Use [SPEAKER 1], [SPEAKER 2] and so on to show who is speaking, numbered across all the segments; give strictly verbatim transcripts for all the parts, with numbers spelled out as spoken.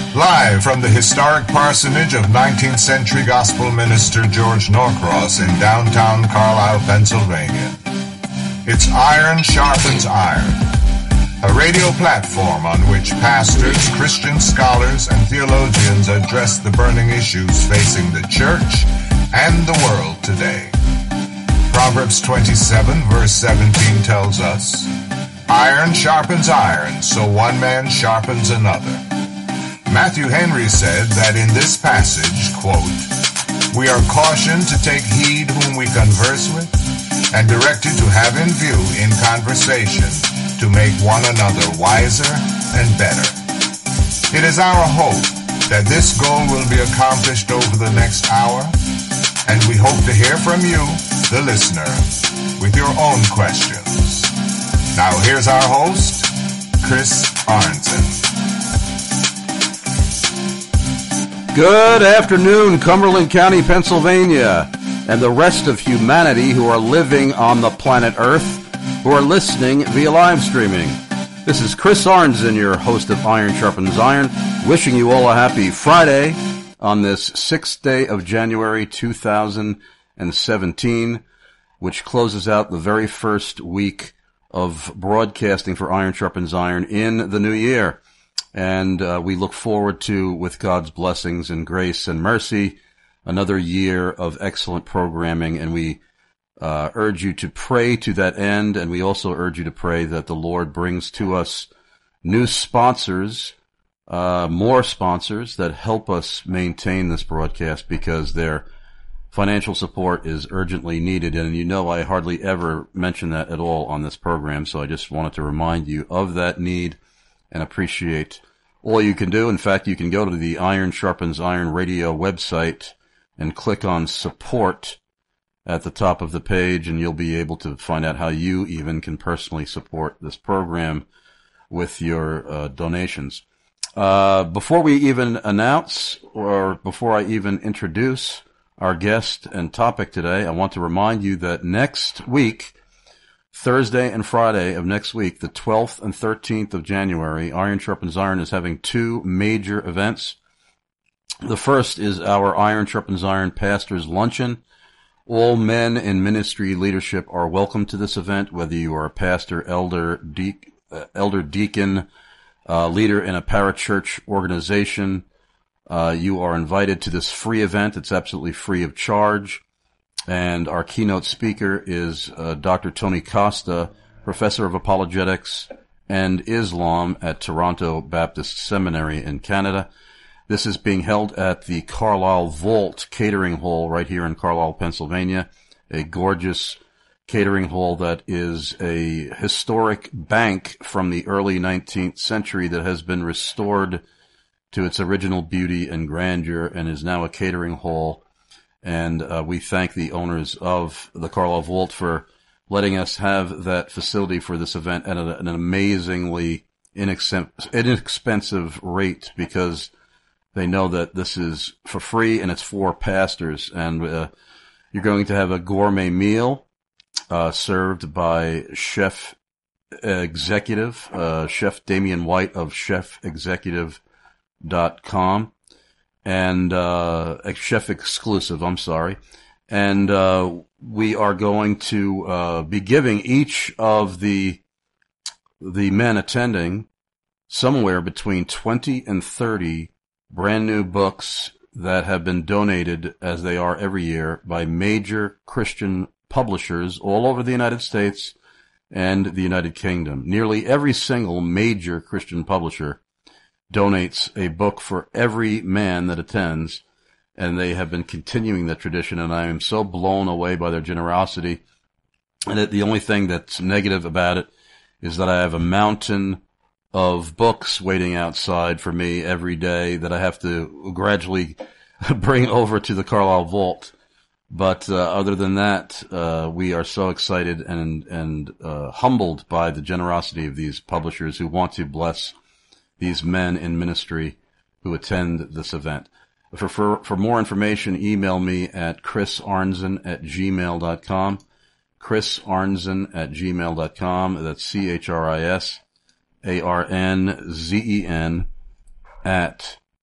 [SPEAKER 1] Live from the historic parsonage of nineteenth century gospel minister George Norcross in downtown Carlisle, Pennsylvania. It's Iron Sharpens Iron, a radio platform on which pastors, Christian scholars, and theologians address the burning issues facing the church and the world today. Proverbs twenty-seven, verse seventeen tells us, "Iron sharpens iron, so one man sharpens another." Matthew Henry said that in this passage, quote, "We are cautioned to take heed whom we converse with, and directed to have in view in conversation to make one another wiser and better." It is our hope that this goal will be accomplished over the next hour, and we hope to hear from you, the listener, with your own questions. Now here's our host, Chris Arnzen.
[SPEAKER 2] Good afternoon, Cumberland County, Pennsylvania, and the rest of humanity who are living on the planet Earth, who are listening via live streaming. This is Chris Arnzen, your host of Iron Sharpens Iron, wishing you all a happy Friday on this sixth day of January two thousand seventeen, which closes out the very first week of broadcasting for Iron Sharpens Iron in the new year. And uh, we look forward to, with God's blessings and grace and mercy, another year of excellent programming. And we uh, urge you to pray to that end. And we also urge you to pray that the Lord brings to us new sponsors, uh, more sponsors that help us maintain this broadcast, because their financial support is urgently needed. And you know I hardly ever mention that at all on this program. So I just wanted to remind you of that need and appreciate all you can do. In fact, you can go to the Iron Sharpens Iron radio website and click on support at the top of the page, and you'll be able to find out how you even can personally support this program with your uh, donations. Uh, before we even announce, or before I even introduce our guest and topic today, I want to remind you that next week, Thursday and Friday of next week, the twelfth and thirteenth of January, Iron Sharpens Iron is having two major events. The first is our Iron Sharpens Iron Pastors Luncheon. All men in ministry leadership are welcome to this event, whether you are a pastor, elder, de- uh, elder deacon, uh, leader in a parachurch organization. Uh, you are invited to this free event. It's absolutely free of charge. And our keynote speaker is uh, Doctor Tony Costa, professor of apologetics and Islam at Toronto Baptist Seminary in Canada. This is being held at the Carlisle Vault Catering Hall right here in Carlisle, Pennsylvania, a gorgeous catering hall that is a historic bank from the early nineteenth century that has been restored to its original beauty and grandeur and is now a catering hall. And uh, we thank the owners of the Carlisle Vault for letting us have that facility for this event at a, an amazingly inexpensive, inexpensive rate, because they know that this is for free and it's for pastors. And uh, you're going to have a gourmet meal uh, served by Chef Executive, uh, Chef Damian White of chef executive dot com. And, uh, Chef Exclusive, I'm sorry. And, uh, we are going to, uh, be giving each of the, the men attending somewhere between twenty and thirty brand new books that have been donated, as they are every year, by major Christian publishers all over the United States and the United Kingdom. Nearly every single major Christian publisher donates a book for every man that attends, and they have been continuing that tradition, and I am so blown away by their generosity. And it, the only thing that's negative about it is that I have a mountain of books waiting outside for me every day that I have to gradually bring over to the Carlisle Vault. But uh, other than that, uh, we are so excited and and uh, humbled by the generosity of these publishers who want to bless these men in ministry who attend this event. For, for, for more information, email me at chrisarnzen at gmail dot com. chrisarnzen at gmail dot com. That's C H R I S A R N Z E N at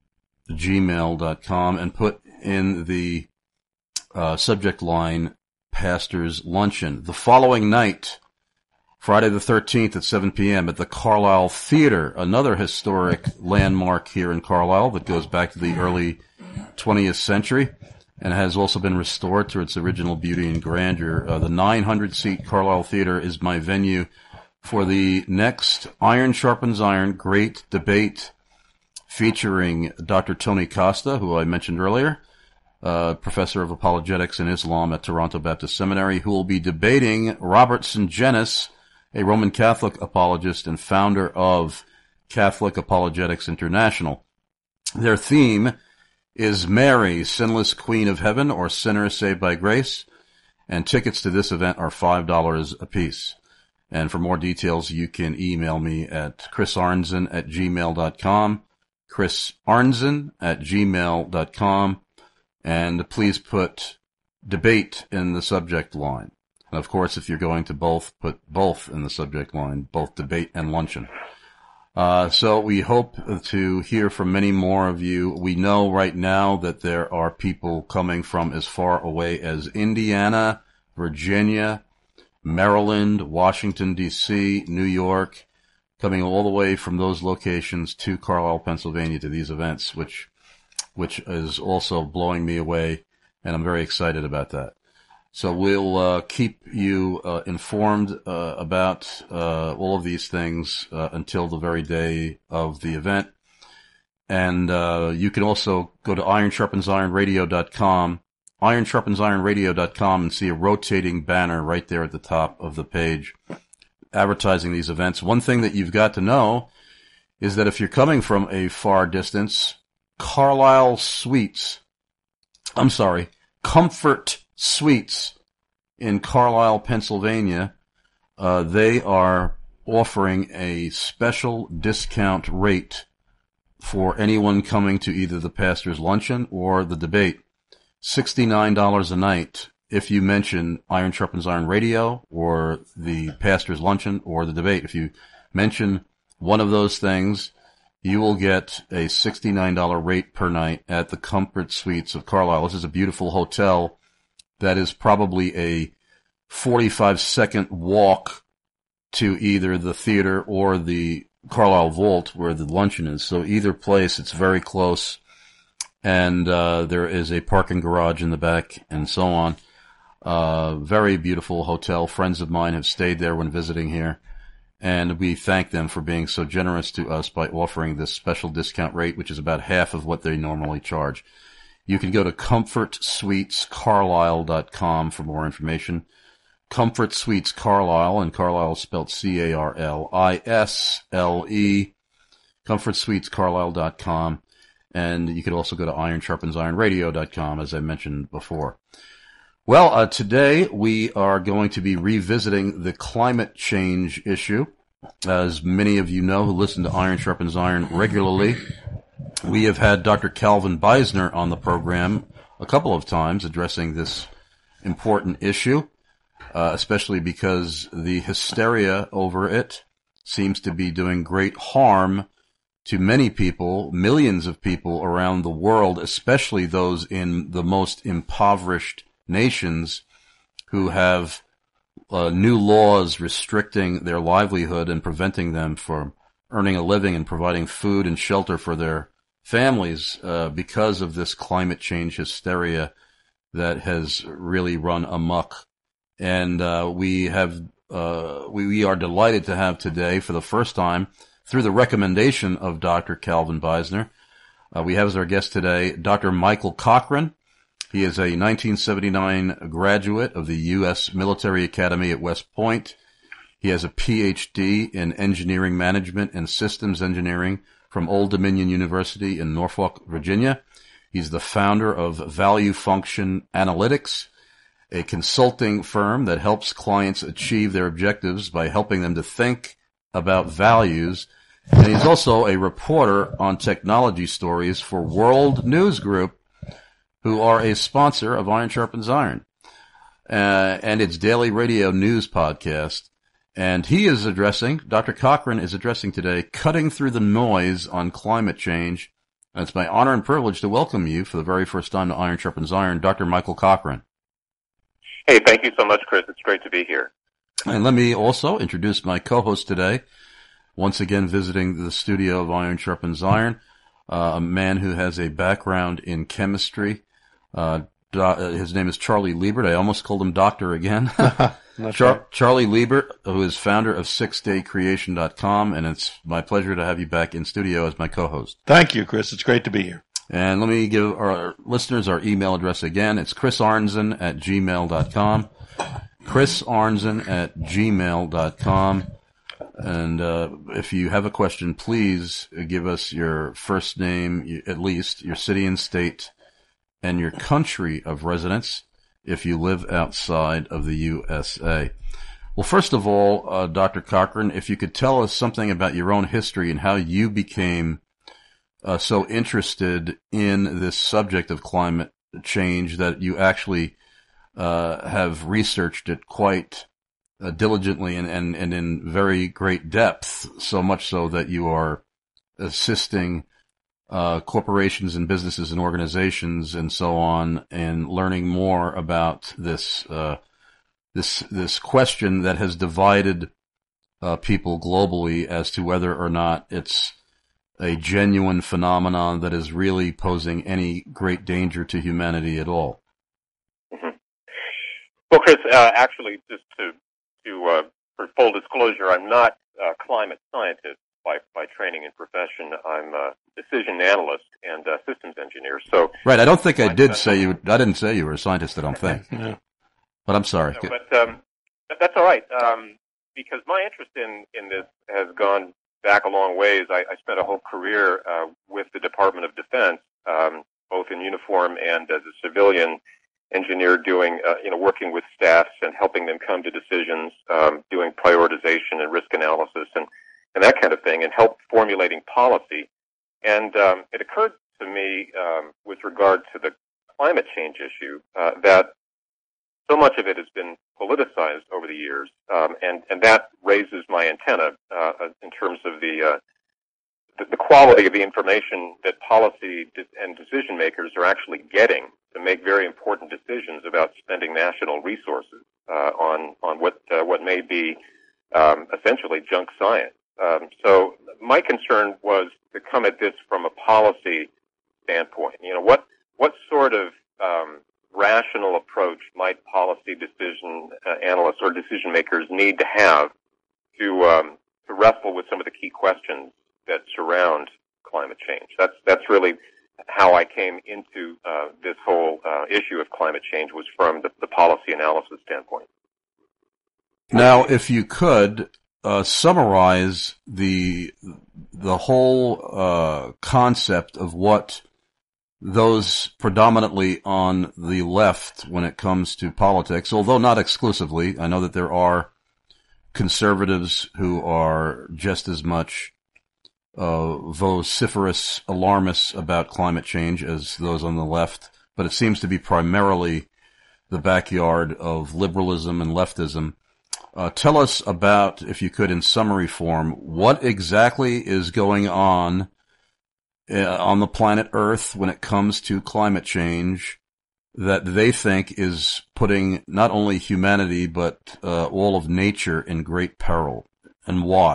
[SPEAKER 2] gmail dot com and put in the uh, subject line Pastor's Luncheon. The following night, Friday the thirteenth at seven p.m. at the Carlisle Theater, another historic landmark here in Carlisle that goes back to the early twentieth century and has also been restored to its original beauty and grandeur. Uh, the nine hundred seat Carlisle Theater is my venue for the next Iron Sharpens Iron Great Debate featuring Doctor Tony Costa, who I mentioned earlier, uh, professor of apologetics and Islam at Toronto Baptist Seminary, who will be debating Robert Sungenis, a Roman Catholic apologist and founder of Catholic Apologetics International. Their theme is Mary, Sinless Queen of Heaven, or Sinner Saved by Grace, and tickets to this event are five dollars apiece. And for more details, you can email me at chris arnzen at gmail dot com, chris arnzen at gmail dot com, and please put debate in the subject line. And of course, if you're going to both, put both in the subject line, both debate and luncheon. Uh, so we hope to hear from many more of you. We know right now that there are people coming from as far away as Indiana, Virginia, Maryland, Washington, D C, New York, coming all the way from those locations to Carlisle, Pennsylvania to these events, which, which is also blowing me away, and I'm very excited about that. So we'll uh, keep you uh, informed uh, about uh, all of these things uh, until the very day of the event. And uh, you can also go to iron sharpens iron radio dot com, iron sharpens iron radio dot com, and see a rotating banner right there at the top of the page advertising these events. One thing that you've got to know is that if you're coming from a far distance, Carlisle Suites, I'm sorry, Comfort Suites in Carlisle, Pennsylvania, uh, they are offering a special discount rate for anyone coming to either the Pastor's Luncheon or the debate. sixty-nine dollars a night if you mention Iron Sharpens Iron Radio or the Pastor's Luncheon or the debate. If you mention one of those things, you will get a sixty-nine dollars rate per night at the Comfort Suites of Carlisle. This is a beautiful hotel that is probably a forty-five second walk to either the theater or the Carlisle Vault where the luncheon is. So either place, it's very close. And uh there is a parking garage in the back and so on. Uh very beautiful hotel. Friends of mine have stayed there when visiting here. And we thank them for being so generous to us by offering this special discount rate, which is about half of what they normally charge. You can go to comfort suites carlisle dot com for more information. Comfort Suites Carlisle, and Carlisle is spelled C A R L I S L E, comfort suites carlisle dot com. And you could also go to iron sharpens iron radio dot com, as I mentioned before. Well, uh, today we are going to be revisiting the climate change issue. As many of you know who listen to Iron Sharpens Iron regularly, we have had Doctor Calvin Beisner on the program a couple of times addressing this important issue, uh, especially because the hysteria over it seems to be doing great harm to many people, millions of people around the world, especially those in the most impoverished nations who have uh, new laws restricting their livelihood and preventing them from earning a living and providing food and shelter for their families uh, because of this climate change hysteria that has really run amok. And uh, we have uh, we, we are delighted to have today, for the first time, through the recommendation of Doctor Calvin Beisner, uh, we have as our guest today Doctor Michael Cochran. He is a nineteen seventy-nine graduate of the U S Military Academy at West Point. He has a P H D in Engineering Management and Systems Engineering from Old Dominion University in Norfolk, Virginia. He's the founder of Value Function Analytics, a consulting firm that helps clients achieve their objectives by helping them to think about values. And he's also a reporter on technology stories for World News Group, who are a sponsor of Iron Sharpens Iron, uh, and its daily radio news podcast. And he is addressing, Doctor Cochran is addressing today, cutting through the noise on climate change, And it's my honor and privilege to welcome you for the very first time to Iron Sharpens Iron, Doctor Michael Cochrane.
[SPEAKER 3] Hey, thank you so much, Chris. It's great to be here.
[SPEAKER 2] And let me also introduce my co-host today, once again visiting the studio of Iron Sharpens Iron, uh, a man who has a background in chemistry. Uh, do, his name is Charlie Liebert. I almost called him Doctor again. Char- Charlie Liebert, who is founder of six day creation dot com, and it's my pleasure to have you back in studio as my co-host.
[SPEAKER 4] Thank you, Chris. It's great to be here.
[SPEAKER 2] And let me give our listeners our email address again. It's chris arnzen at gmail dot com. chris arnzen at gmail dot com. And uh, if you have a question, please give us your first name, at least, your city and state, and your country of residence if you live outside of the U S A. Well, first of all, uh, Doctor Cochrane, if you could tell us something about your own history and how you became uh, so interested in this subject of climate change that you actually uh, have researched it quite uh, diligently and, and, and in very great depth, so much so that you are assisting Uh, corporations and businesses and organizations and so on, and learning more about this uh, this this question that has divided uh, people globally as to whether or not it's a genuine phenomenon that is really posing any great danger to humanity at all.
[SPEAKER 3] Mm-hmm. Well, Chris, uh, actually, just to to uh, for full disclosure, I'm not a climate scientist. By, by training and profession, I'm a decision analyst and a systems engineer. So,
[SPEAKER 2] right, I don't think I did say you. I didn't say you were a scientist. I don't think.
[SPEAKER 4] Yeah.
[SPEAKER 2] But I'm sorry.
[SPEAKER 3] No, but um, that's all right. Um, because my interest in, in this has gone back a long ways. I, I spent a whole career uh, with the Department of Defense, um, both in uniform and as a civilian engineer, doing uh, you know working with staffs and helping them come to decisions, um, doing prioritization and risk analysis and. and that kind of thing, and help formulating policy. And um, it occurred to me um, with regard to the climate change issue uh, that so much of it has been politicized over the years, um, and, and that raises my antenna uh, in terms of the, uh, the the quality of the information that policy and decision makers are actually getting to make very important decisions about spending national resources uh, on on what uh, what may be um, essentially junk science. Um, so my concern was to come at this from a policy standpoint. You know, what what sort of um, rational approach might policy decision uh, analysts or decision makers need to have to um, to wrestle with some of the key questions that surround climate change? That's that's really how I came into uh, this whole uh, issue of climate change, was from the, the policy analysis standpoint.
[SPEAKER 2] Now, if you could. Uh, summarize the the whole uh, concept of what those predominantly on the left, when it comes to politics, although not exclusively. I know that there are conservatives who are just as much uh, vociferous alarmists about climate change as those on the left, but it seems to be primarily the backyard of liberalism and leftism. Uh, tell us about, if you could, in summary form, what exactly is going on uh, on the planet Earth when it comes to climate change that they think is putting not only humanity but uh, all of nature in great peril, and why?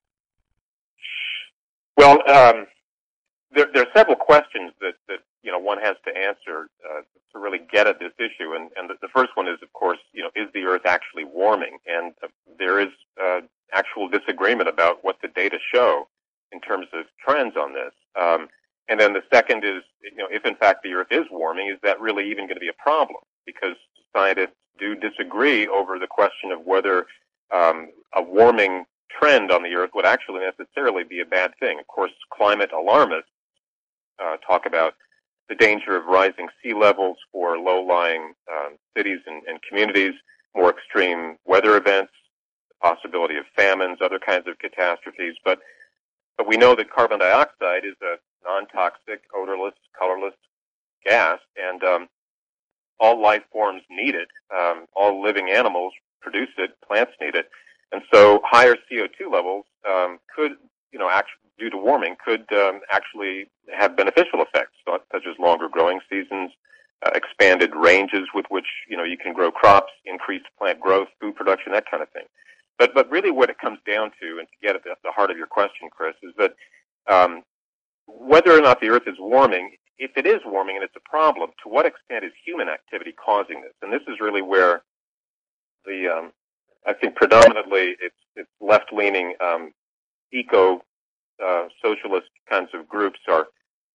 [SPEAKER 3] Well, um, there, there are several questions that, that you know one has to answer uh, to really get at this issue, and, and the, the first one is, of course, you know, is the Earth actually warming? And uh, there is uh, actual disagreement about what the data show in terms of trends on this. Um, and then the second is, you know, if in fact the Earth is warming, is that really even going to be a problem? Because scientists do disagree over the question of whether um, a warming trend on the Earth would actually necessarily be a bad thing. Of course, climate alarmists uh, talk about the danger of rising sea levels for low-lying um, cities and, and communities, more extreme weather events, the possibility of famines, other kinds of catastrophes. But but we know that carbon dioxide is a non-toxic, odorless, colorless gas, and um, all life forms need it. Um, all living animals produce it. Plants need it. And so higher C O two levels um, could, you know, actually, due to warming, could um, actually have beneficial effects, such as longer growing seasons, uh, expanded ranges with which, you know, you can grow crops, increased plant growth, food production, that kind of thing. But but really what it comes down to, and to get at the, the heart of your question, Chris, is that um, whether or not the Earth is warming, if it is warming and it's a problem, to what extent is human activity causing this? And this is really where the, um, I think predominantly it's, it's left-leaning um, eco uh, socialist kinds of groups are,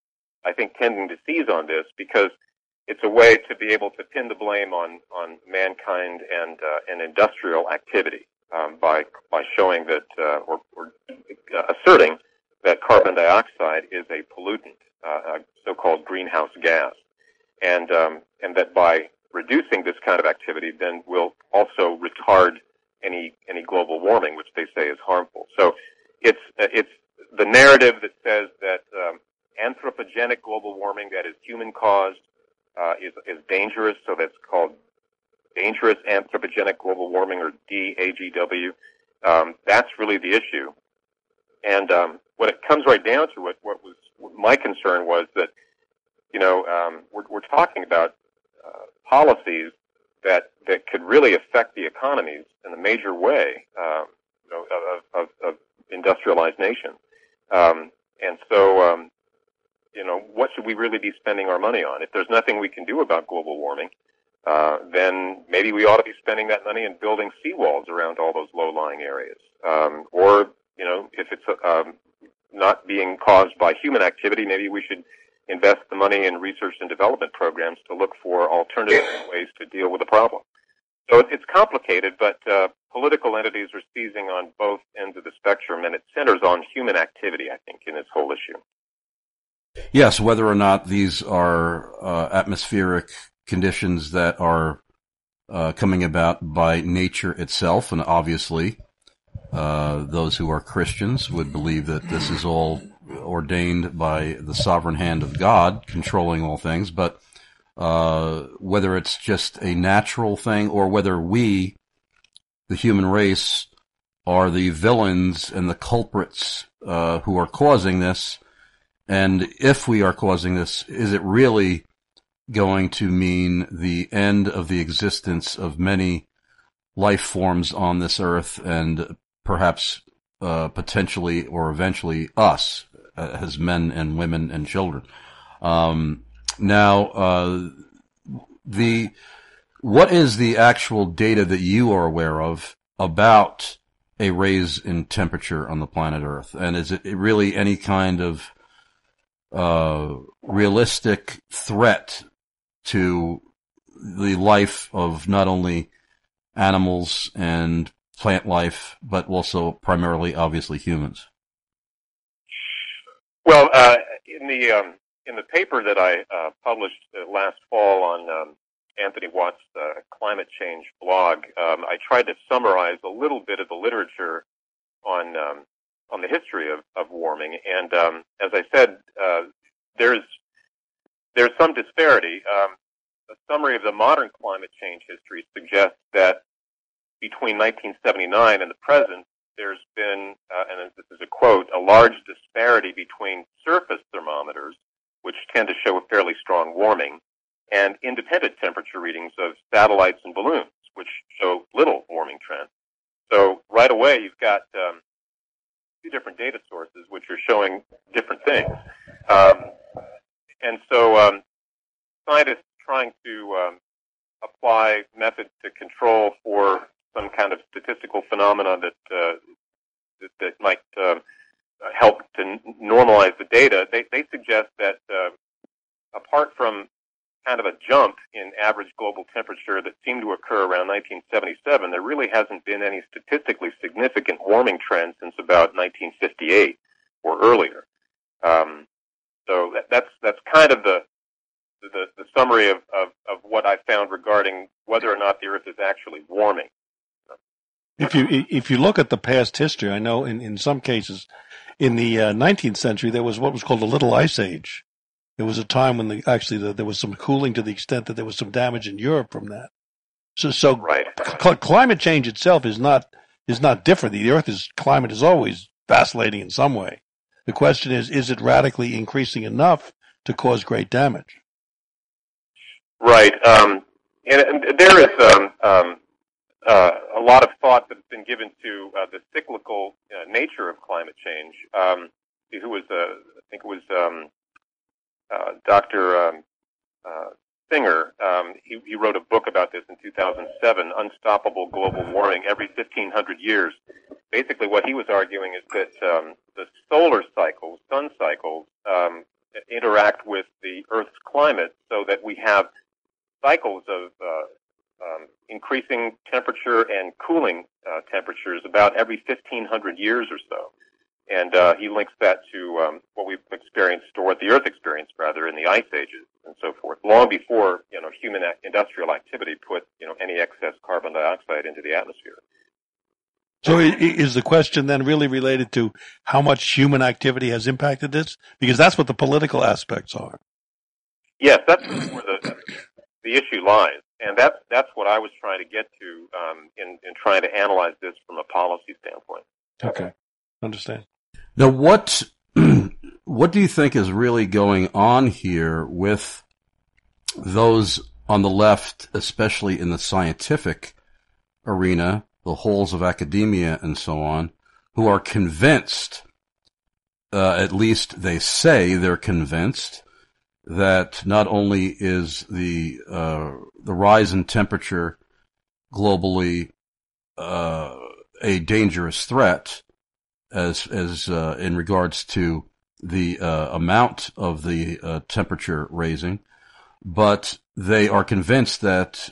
[SPEAKER 3] I think, tending to seize on this, because it's a way to be able to pin the blame on, on mankind and uh, and industrial activity um, by by showing that uh, or, or uh, asserting that carbon dioxide is a pollutant, uh, a so-called greenhouse gas, and um, and that by reducing this kind of activity, then we'll also retard any any global warming, which they say is harmful. So it's uh, it's the narrative that says that um, anthropogenic global warming, that is human-caused, uh, is is dangerous. So that's called dangerous anthropogenic global warming, or D A G W. Um, that's really the issue. And um, when it comes right down to it, what was what my concern was that, you know, um, we're, we're talking about uh, policies that that could really affect the economies in a major way, um, you know, of, of, of industrialized nations. Um, and so, um, you know, what should we really be spending our money on? If there's nothing we can do about global warming, uh, then maybe we ought to be spending that money in building seawalls around all those low-lying areas, um, or you know, if it's um, not being caused by human activity, maybe we should invest the money in research and development programs to look for alternative ways to deal with the problem. So it's complicated, but uh, political entities are seizing on both ends of the spectrum, and it centers on human activity, I think, in this whole issue.
[SPEAKER 2] Yes, whether or not these are uh, atmospheric conditions that are uh, coming about by nature itself, and obviously Uh, those who are Christians would believe that this is all ordained by the sovereign hand of God controlling all things, but uh, whether it's just a natural thing or whether we, the human race, are the villains and the culprits uh, who are causing this, and if we are causing this, is it really going to mean the end of the existence of many life forms on this earth, and perhaps uh, potentially or eventually us uh, as men and women and children. Um, now, uh, the what is the actual data that you are aware of about a raise in temperature on the planet Earth? And is it really any kind of uh, realistic threat to the life of not only animals and plant life, but also primarily, obviously, humans?
[SPEAKER 3] Well, uh, in the um, in the paper that I uh, published uh, last fall on um, Anthony Watt's uh, climate change blog, um, I tried to summarize a little bit of the literature on um, on the history of, of warming. And um, as I said, uh, there's there's some disparity. Um, a summary of the modern climate change history suggests that between nineteen seventy-nine and the present, there's been, uh, and this is a quote, a large disparity between surface thermometers, which tend to show a fairly strong warming, and independent temperature readings of satellites and balloons, which show little warming trends. So right away, you've got um, two different data sources which are showing different things. Um, and so um, scientists trying to um, apply methods to control for some kind of statistical phenomena that uh, that, that might uh, help to n- normalize the data, they, they suggest that uh, apart from kind of a jump in average global temperature that seemed to occur around nineteen seventy-seven, there really hasn't been any statistically significant warming trend since about nineteen fifty-eight or earlier. Um, so that, that's that's kind of the the, the summary of, of, of what I found regarding whether or not the Earth is actually warming.
[SPEAKER 4] If you if you look at the past history, I know in, in some cases, in the uh, nineteenth century, there was what was called the Little Ice Age. There was a time when the, actually the, there was some cooling to the extent that there was some damage in Europe from that. So, so
[SPEAKER 3] right.
[SPEAKER 4] cl- climate change itself is not is not different. The Earth's climate is always vacillating in some way. The question is, is it radically increasing enough to cause great damage?
[SPEAKER 3] Right. Um, and, and there is um, um, uh, a lot of thought that's been given to uh, the cyclical uh, nature of climate change. Um, who was, uh, I think it was um, uh, Doctor Um, uh, Singer. Um, he, he wrote a book about this in two thousand seven, Unstoppable Global Warming Every fifteen hundred Years. Basically what he was arguing is that um, the solar cycles, sun cycles, um, interact with the Earth's climate so that we have cycles of uh, um, increasing temperature and cooling uh, temperatures about every fifteen hundred years or so. And uh, he links that to um, what we've experienced, or what the Earth experienced, rather, in the ice ages and so forth, long before, you know, human industrial activity put, you know, any excess carbon dioxide into the atmosphere.
[SPEAKER 4] So is the question then really related to how much human activity has impacted this? Because that's what the political aspects are.
[SPEAKER 3] Yes, that's where the, the issue lies. And that's, that's what I was trying to get to um, in, in trying to analyze this from a policy standpoint.
[SPEAKER 4] Okay. Understand.
[SPEAKER 2] Now, what what do you think is really going on here with those on the left, especially in the scientific arena, the halls of academia and so on, who are convinced, uh, at least they say they're convinced, that not only is the uh, the rise in temperature globally uh, a dangerous threat, as as uh, in regards to the uh, amount of the uh, temperature raising, but they are convinced that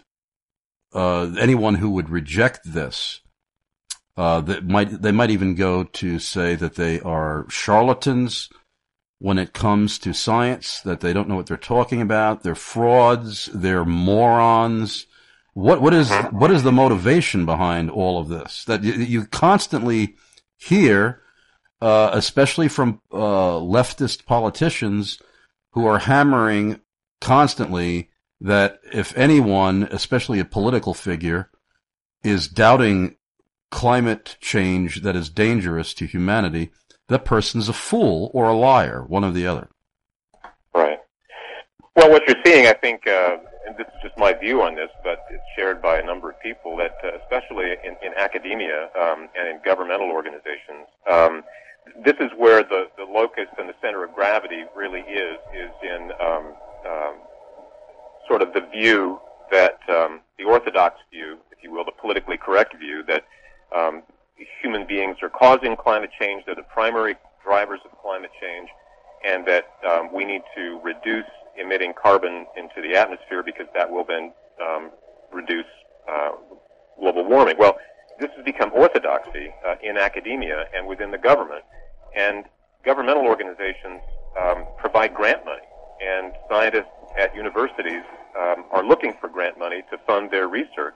[SPEAKER 2] uh, anyone who would reject this, uh, that might they might even go to say that they are charlatans when it comes to science, that they don't know what they're talking about, they're frauds, they're morons. What what is what is the motivation behind all of this? That you, you constantly hear, uh, especially from uh, leftist politicians who are hammering constantly that if anyone, especially a political figure, is doubting climate change that is dangerous to humanity, that person's a fool or a liar, one or the other.
[SPEAKER 3] Right. Well, what you're seeing, I think, uh, and this is just my view on this, but it's shared by a number of people, that uh, especially in, in academia um, and in governmental organizations, um, this is where the, the locus and the center of gravity really is, is in um, um, sort of the view that, um, the orthodox view, if you will, the politically correct view, that um, human beings are causing climate change, they're the primary drivers of climate change, and that um, we need to reduce emitting carbon into the atmosphere because that will then um, reduce uh, global warming. Well, this has become orthodoxy uh, in academia and within the government, and governmental organizations um, provide grant money, and scientists at universities um, are looking for grant money to fund their research.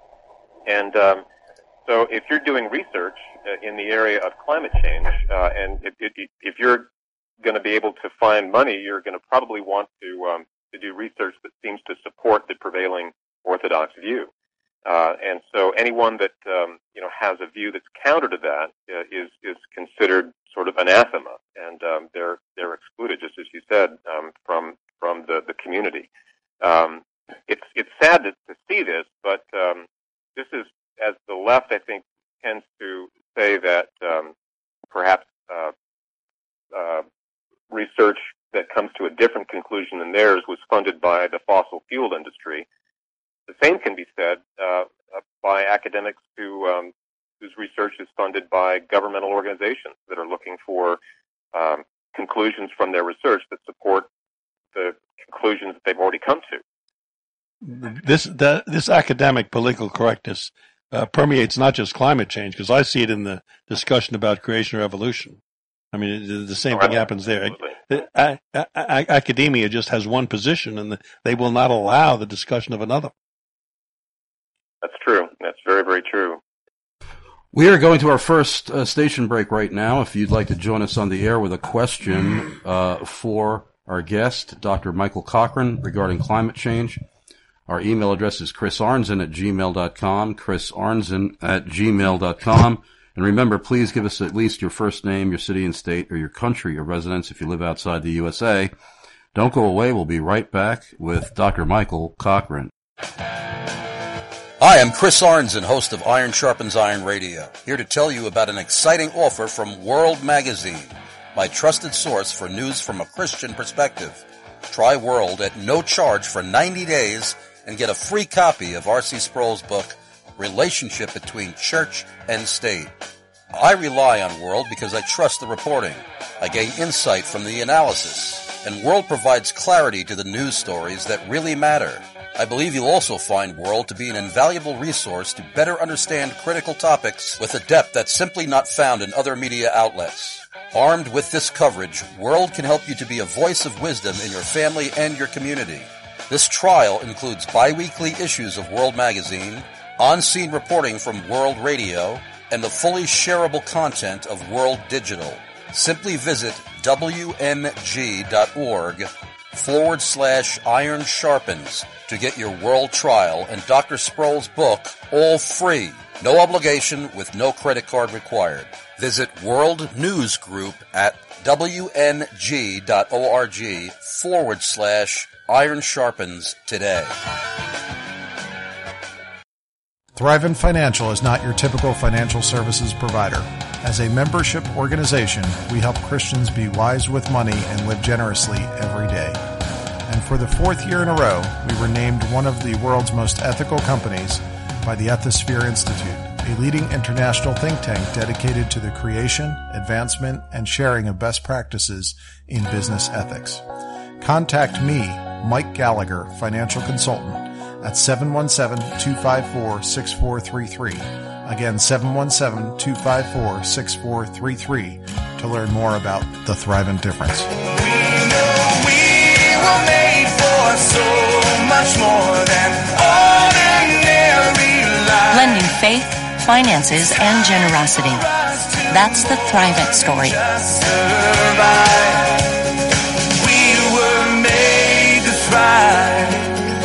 [SPEAKER 3] And um, so if you're doing research uh, in the area of climate change, uh, and if, if, if you're going to be able to find money, you're going to probably want to um, to do research that seems to support the prevailing orthodox view. Uh, and so anyone that um, you know has a view that's counter to that uh, is is considered sort of anathema, and um, they're they're excluded, just as you said, um, from from the the community. Um, it's it's sad to, to see this, but um, this is, as the left, I think, tends to say that um, perhaps uh, uh, research that comes to a different conclusion than theirs was funded by the fossil fuel industry. The same can be said uh, by academics who um, whose research is funded by governmental organizations that are looking for um, conclusions from their research that support the conclusions that they've already come to.
[SPEAKER 4] This the, this academic political correctness uh, permeates not just climate change, because I see it in the discussion about creation or evolution. I mean, the same thing happens there. A- a- a- academia just has one position, and they will not allow the discussion of another.
[SPEAKER 3] That's true. That's very, very true.
[SPEAKER 2] We are going to our first uh, station break right now. If you'd like to join us on the air with a question uh, for our guest, Doctor Michael Cochrane, regarding climate change, our email address is chris arnzen at gmail dot com, chris arnzen at gmail dot com. And remember, please give us at least your first name, your city and state, or your country of residence if you live outside the U S A. Don't go away. We'll be right back with Doctor Michael Cochran.
[SPEAKER 5] Hi, I'm Chris Arnzen, host of Iron Sharpens Iron Radio, here to tell you about an exciting offer from World Magazine, my trusted source for news from a Christian perspective. Try World at no charge for ninety days and get a free copy of R C Sproul's book, Relationship Between Church and State. I rely on World because I trust the reporting. I gain insight from the analysis, and World provides clarity to the news stories that really matter. I believe you'll also find World to be an invaluable resource to better understand critical topics with a depth that's simply not found in other media outlets. Armed with this coverage, World can help you to be a voice of wisdom in your family and your community. This trial includes bi-weekly issues of World Magazine, on-scene reporting from World Radio, and the fully shareable content of World Digital. Simply visit W M G dot org forward slash iron sharpens to get your World trial and Doctor Sproul's book all free. No obligation with no credit card required. Visit World News Group at W N G dot org forward slash iron sharpens today.
[SPEAKER 6] Thrivent Financial is not your typical financial services provider. As a membership organization, we help Christians be wise with money and live generously every day. And for the fourth year in a row, we were named one of the world's most ethical companies by the Ethisphere Institute, a leading international think tank dedicated to the creation, advancement, and sharing of best practices in business ethics. Contact me, Mike Gallagher, financial consultant, at seven one seven, two five four, six four three three. Again, seven one seven, two five four, six four three three to learn more about the Thrivent difference.
[SPEAKER 7] We know we were made for so much more than ordinary life.
[SPEAKER 8] Blending faith, finances, and generosity. That's the Thrivent story.
[SPEAKER 7] We were made to thrive.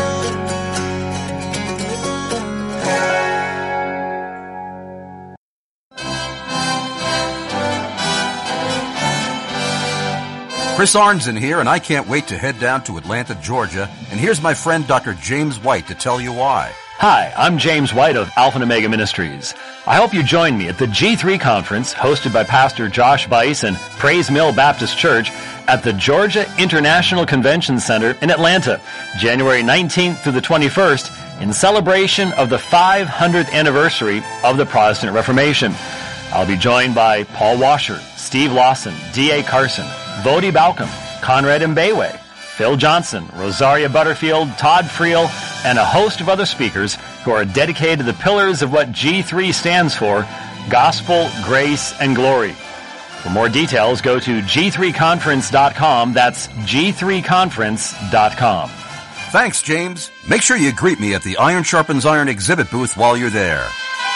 [SPEAKER 5] Chris Arnzen here, and I can't wait to head down to Atlanta, Georgia. And here's my friend Doctor James White to tell you why.
[SPEAKER 9] Hi, I'm James White of Alpha and Omega Ministries. I hope you join me at the G three Conference hosted by Pastor Josh Bice and Praise Mill Baptist Church at the Georgia International Convention Center in Atlanta, January nineteenth through the twenty-first, in celebration of the five hundredth anniversary of the Protestant Reformation. I'll be joined by Paul Washer, Steve Lawson, D A Carson, Vodi Balcom, Conrad Mbewe, Phil Johnson, Rosaria Butterfield, Todd Friel, and a host of other speakers who are dedicated to the pillars of what G three stands for: gospel, grace, and glory. For more details, go to G three conference dot com. That's G three conference dot com.
[SPEAKER 5] Thanks, James. Make sure you greet me at the Iron Sharpens Iron exhibit booth while you're there.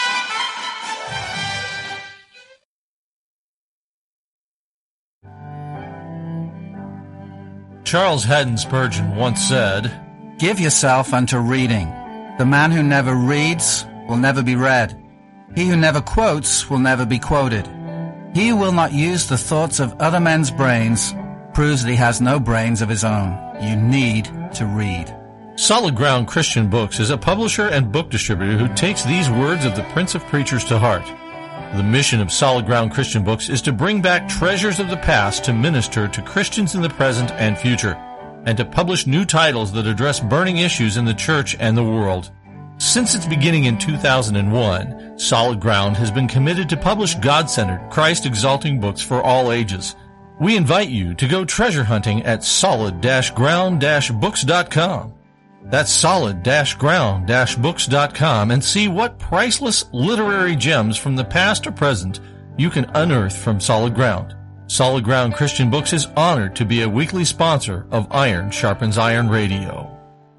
[SPEAKER 10] Charles Haddon Spurgeon once said,
[SPEAKER 11] "Give yourself unto reading. The man who never reads will never be read. He who never quotes will never be quoted. He who will not use the thoughts of other men's brains proves that he has no brains of his own. You need to read."
[SPEAKER 10] Solid Ground Christian Books is a publisher and book distributor who takes these words of the Prince of Preachers to heart. The mission of Solid Ground Christian Books is to bring back treasures of the past to minister to Christians in the present and future, and to publish new titles that address burning issues in the church and the world. Since its beginning in two thousand one, Solid Ground has been committed to publish God-centered, Christ-exalting books for all ages. We invite you to go treasure hunting at solid ground books dot com. That's solid ground books dot com, and see what priceless literary gems from the past or present you can unearth from Solid Ground. Solid Ground Christian Books is honored to be a weekly sponsor of Iron Sharpens Iron Radio.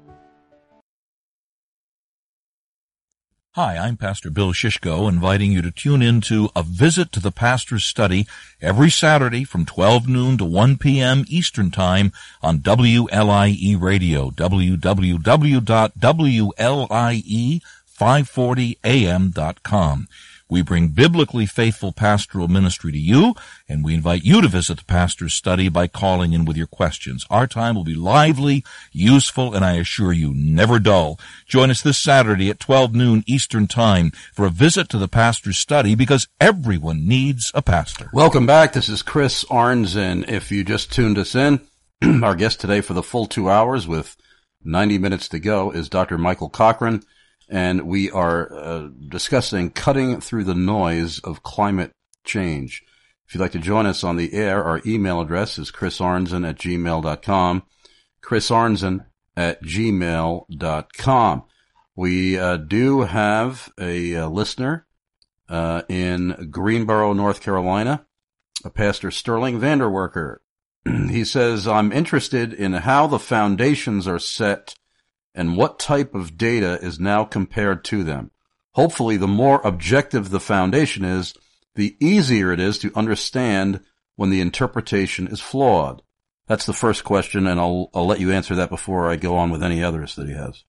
[SPEAKER 12] Hi, I'm Pastor Bill Shishko, inviting you to tune in to A Visit to the Pastor's Study every Saturday from twelve noon to one p.m. Eastern Time on W L I E Radio, w w w dot w l i e five forty a m dot com. We bring biblically faithful pastoral ministry to you, and we invite you to visit the Pastor's Study by calling in with your questions. Our time will be lively, useful, and I assure you, never dull. Join us this Saturday at twelve noon Eastern Time for a visit to the Pastor's Study, because everyone needs a pastor.
[SPEAKER 2] Welcome back. This is Chris Arnzen. If you just tuned us in, our guest today for the full two hours with ninety minutes to go is Doctor Michael Cochran. And we are uh, discussing cutting through the noise of climate change. If you'd like to join us on the air, our email address is chrisarnzen at gmail dot com, chrisarnzen at gmail dot com. We uh, do have a, a listener uh, in Greenboro, North Carolina, a Pastor Sterling Vanderwerker. He says, I'm interested in how the foundations are set and what type of data is now compared to them. Hopefully, the more objective the foundation is, the easier it is to understand when the interpretation is flawed. That's the first question, and I'll, I'll let you answer that before I go on with any others that he has.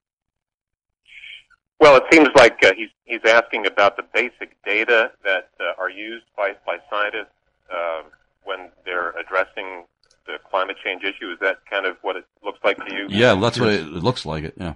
[SPEAKER 3] Well, it seems like uh, he's he's asking about the basic data that uh, are used by, by scientists uh, when they're addressing the climate change issue. Is that kind of what it looks like to you?
[SPEAKER 2] Yeah, that's what it, it looks like it, yeah.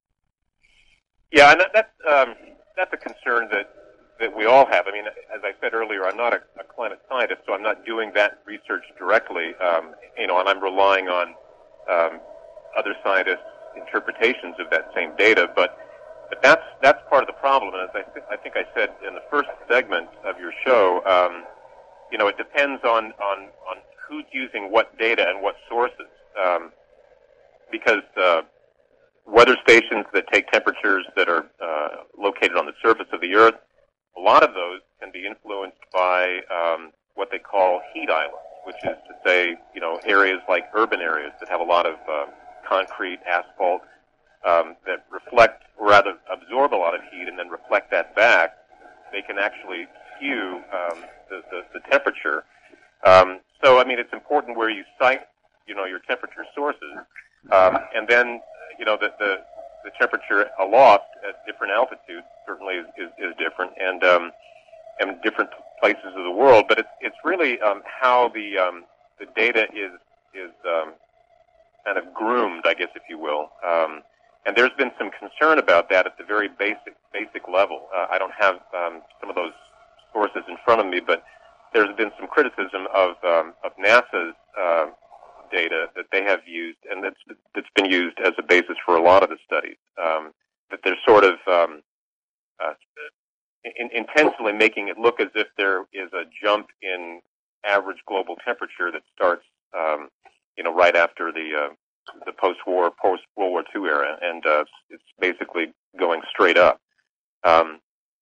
[SPEAKER 3] Yeah, and that, that's, um, that's a concern that, that we all have. I mean, as I said earlier, I'm not a, a climate scientist, so I'm not doing that research directly, um, you know, and I'm relying on um, other scientists' interpretations of that same data, but but that's that's part of the problem. And as I, th- I think I said in the first segment of your show, um, you know, it depends on, on, on who's using what data and what sources, um, because uh, weather stations that take temperatures that are uh, located on the surface of the Earth, a lot of those can be influenced by um, what they call heat islands, which is to say, you know, areas like urban areas that have a lot of uh, concrete, asphalt, um, that reflect, or rather absorb a lot of heat and then reflect that back. They can actually skew um, the, the, the temperature. Um, so, I mean, it's important where you cite, you know, your temperature sources. Um, and then, you know, the, the, the temperature aloft at different altitudes certainly is, is, is different, and, um, and different places of the world. But it's, it's really um, how the, um, the data is, is um, kind of groomed, I guess, if you will. Um, and there's been some concern about that at the very basic, basic level. Uh, I don't have um, some of those sources in front of me, but there's been some criticism of um, of NASA's uh, data that they have used, and that's that's been used as a basis for a lot of the studies. Um, that they're sort of um, uh, in, intentionally making it look as if there is a jump in average global temperature that starts, um, you know, right after the uh, the post-war, post-World War Two era, and uh, it's basically going straight up. Um,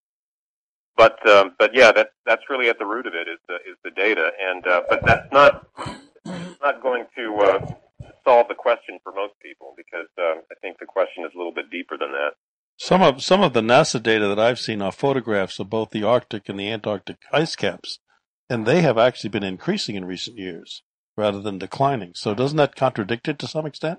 [SPEAKER 3] But um, but yeah, that that's really at the root of it is the is the data, and uh, but that's not not going to uh, solve the question for most people, because uh, I think the question is a little bit deeper than that.
[SPEAKER 4] Some of some of the NASA data that I've seen are photographs of both the Arctic and the Antarctic ice caps, and they have actually been increasing in recent years rather than declining. So doesn't that contradict it to some extent?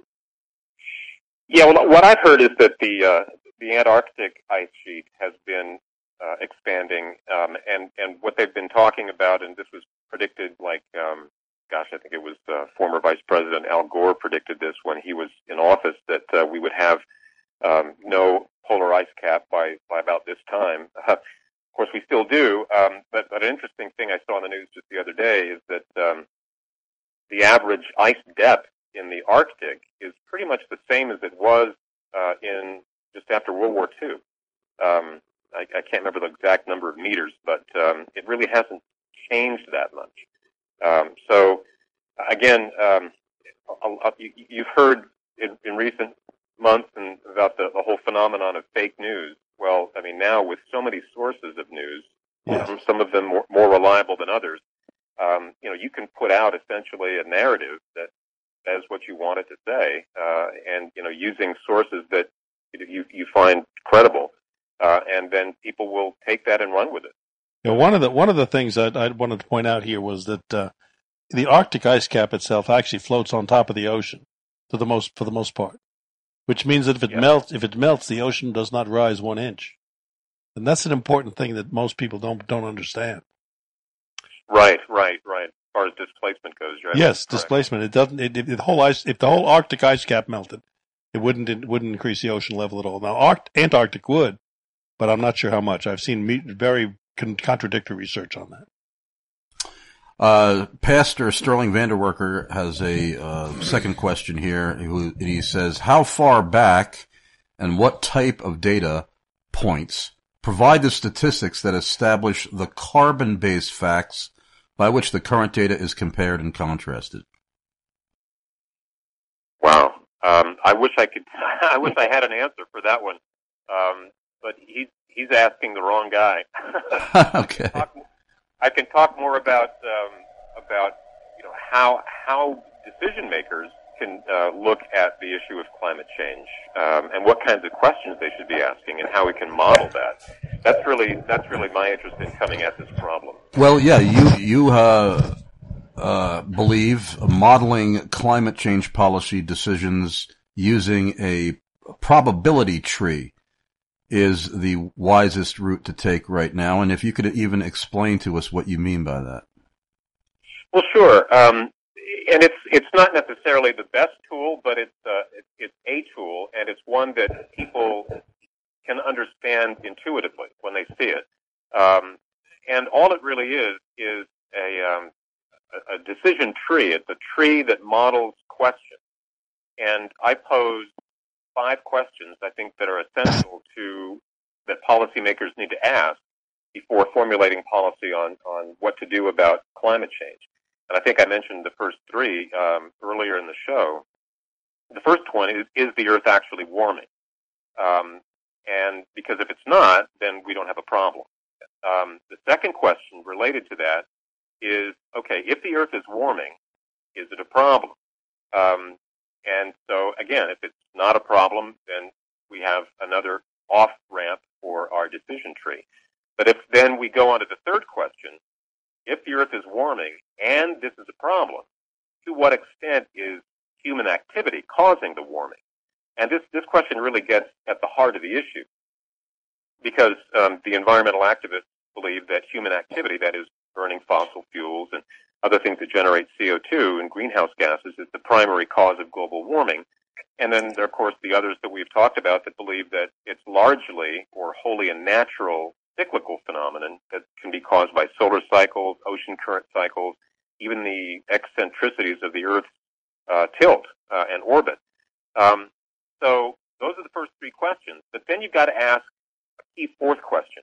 [SPEAKER 3] Yeah, well, what I've heard is that the uh, the Antarctic ice sheet has been Uh, expanding, um, and and what they've been talking about, and this was predicted, like, um, gosh, I think it was uh, former Vice President Al Gore predicted this when he was in office, that uh, we would have um, no polar ice cap by, by about this time. Uh, of course, we still do, um, but, but an interesting thing I saw in the news just the other day is that um, the average ice depth in the Arctic is pretty much the same as it was uh, in just after World War Two. Um, I, I can't remember the exact number of meters, but um, it really hasn't changed that much. Um, so, again, um, I'll, I'll, you, you've heard in, in recent months and about the, the whole phenomenon of fake news. Well, I mean, now with so many sources of news, yes. um, some of them more, more reliable than others, um, you know, you can put out essentially a narrative that says what you want it to say, uh, and, you know, using sources that you, you find credible. Uh, and then people will take that and run with it.
[SPEAKER 4] You know, one of the one of the things that I wanted to point out here was that uh, the Arctic ice cap itself actually floats on top of the ocean, to the most for the most part, which means that if it yeah. melts, if it melts, the ocean does not rise one inch. And that's an important thing that most people don't don't understand.
[SPEAKER 3] Right, right, right. As far as displacement goes, right?
[SPEAKER 4] Yes,
[SPEAKER 3] Correct.
[SPEAKER 4] displacement. It doesn't. It, it, the whole ice. If the whole Arctic ice cap melted, it wouldn't. It wouldn't increase the ocean level at all. Now, Arct- Antarctic would, but I'm not sure how much. I've seen me- very con- contradictory research on that.
[SPEAKER 2] Uh, Pastor Sterling Vanderwerker has a uh, second question here. He, he says, how far back and what type of data points provide the statistics that establish the carbon-based facts by which the current data is compared and contrasted?
[SPEAKER 3] Wow. Um, I wish I could, I wish I had an answer for that one. Um, but he's, he's asking the wrong guy.
[SPEAKER 2] Okay.
[SPEAKER 3] I can talk more about um, about you know how how decision makers can uh, look at the issue of climate change um, and what kinds of questions they should be asking and how we can model that. That's really that's really my interest in coming at this problem.
[SPEAKER 2] Well, yeah, you you uh, uh, believe modeling climate change policy decisions using a probability tree is the wisest route to take right now, and if you could even explain to us what you mean by that.
[SPEAKER 3] Well, sure, um, and it's it's not necessarily the best tool, but it's uh, it, it's a tool, and it's one that people can understand intuitively when they see it. Um, and all it really is is a, um, a, a decision tree. It's a tree that models questions, and I pose five questions I think that are essential to that policymakers need to ask before formulating policy on, on what to do about climate change. And I think I mentioned the first three um, earlier in the show. The first one is, is the Earth actually warming? Um, and because if it's not, then we don't have a problem. Um, the second question related to that is, okay, if the Earth is warming, is it a problem? Um, and so, again, if it's not a problem, then we have another off-ramp for our decision tree. But if then we go on to the third question, if the Earth is warming and this is a problem, to what extent is human activity causing the warming? And this, this question really gets at the heart of the issue, because um, the environmental activists believe that human activity, that is burning fossil fuels and other things that generate C O two and greenhouse gases, is the primary cause of global warming. And then there are, of course, the others that we've talked about that believe that it's largely or wholly a natural cyclical phenomenon that can be caused by solar cycles, ocean current cycles, even the eccentricities of the Earth's uh, tilt uh, and orbit. Um, so those are the first three questions. But then you've got to ask a key fourth question.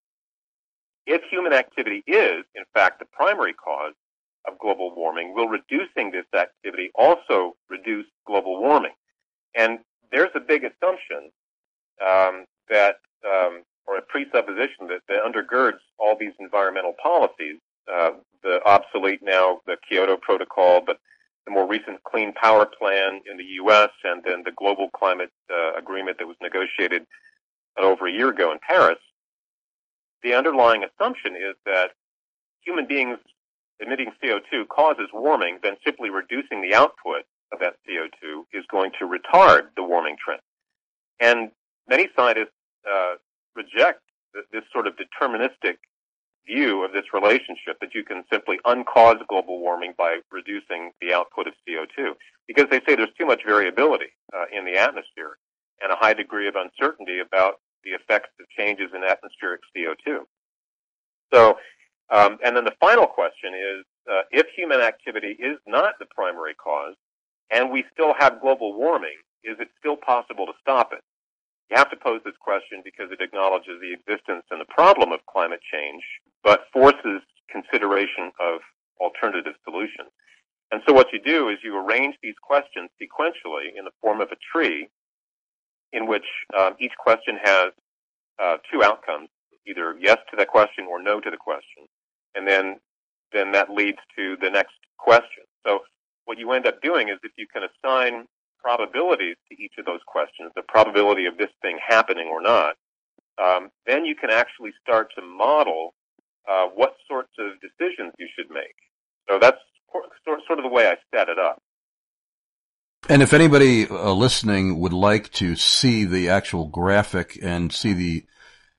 [SPEAKER 3] If human activity is, in fact, the primary cause of global warming, will reducing this activity also reduce global warming? And there's a big assumption um, that, um, or a presupposition that, that undergirds all these environmental policies, uh, the obsolete now, the Kyoto Protocol, but the more recent Clean Power Plan in the U S, and then the Global Climate uh, Agreement that was negotiated over a year ago in Paris. The underlying assumption is that human beings emitting C O two causes warming, then simply reducing the output of that C O two is going to retard the warming trend. And many scientists uh, reject th- this sort of deterministic view of this relationship, that you can simply uncause global warming by reducing the output of C O two, because they say there's too much variability uh, in the atmosphere and a high degree of uncertainty about the effects of changes in atmospheric C O two. So, um, and then the final question is, uh, if human activity is not the primary cause, and we still have global warming, is it still possible to stop it? You have to pose this question because it acknowledges the existence and the problem of climate change, but forces consideration of alternative solutions. And so what you do is you arrange these questions sequentially in the form of a tree, in which um, each question has uh, two outcomes, either yes to the question or no to the question. And then, then that leads to the next question. So what you end up doing is, if you can assign probabilities to each of those questions, the probability of this thing happening or not, um, then you can actually start to model uh, what sorts of decisions you should make. So that's sort of the way I set it up.
[SPEAKER 2] And if anybody uh, listening would like to see the actual graphic and see the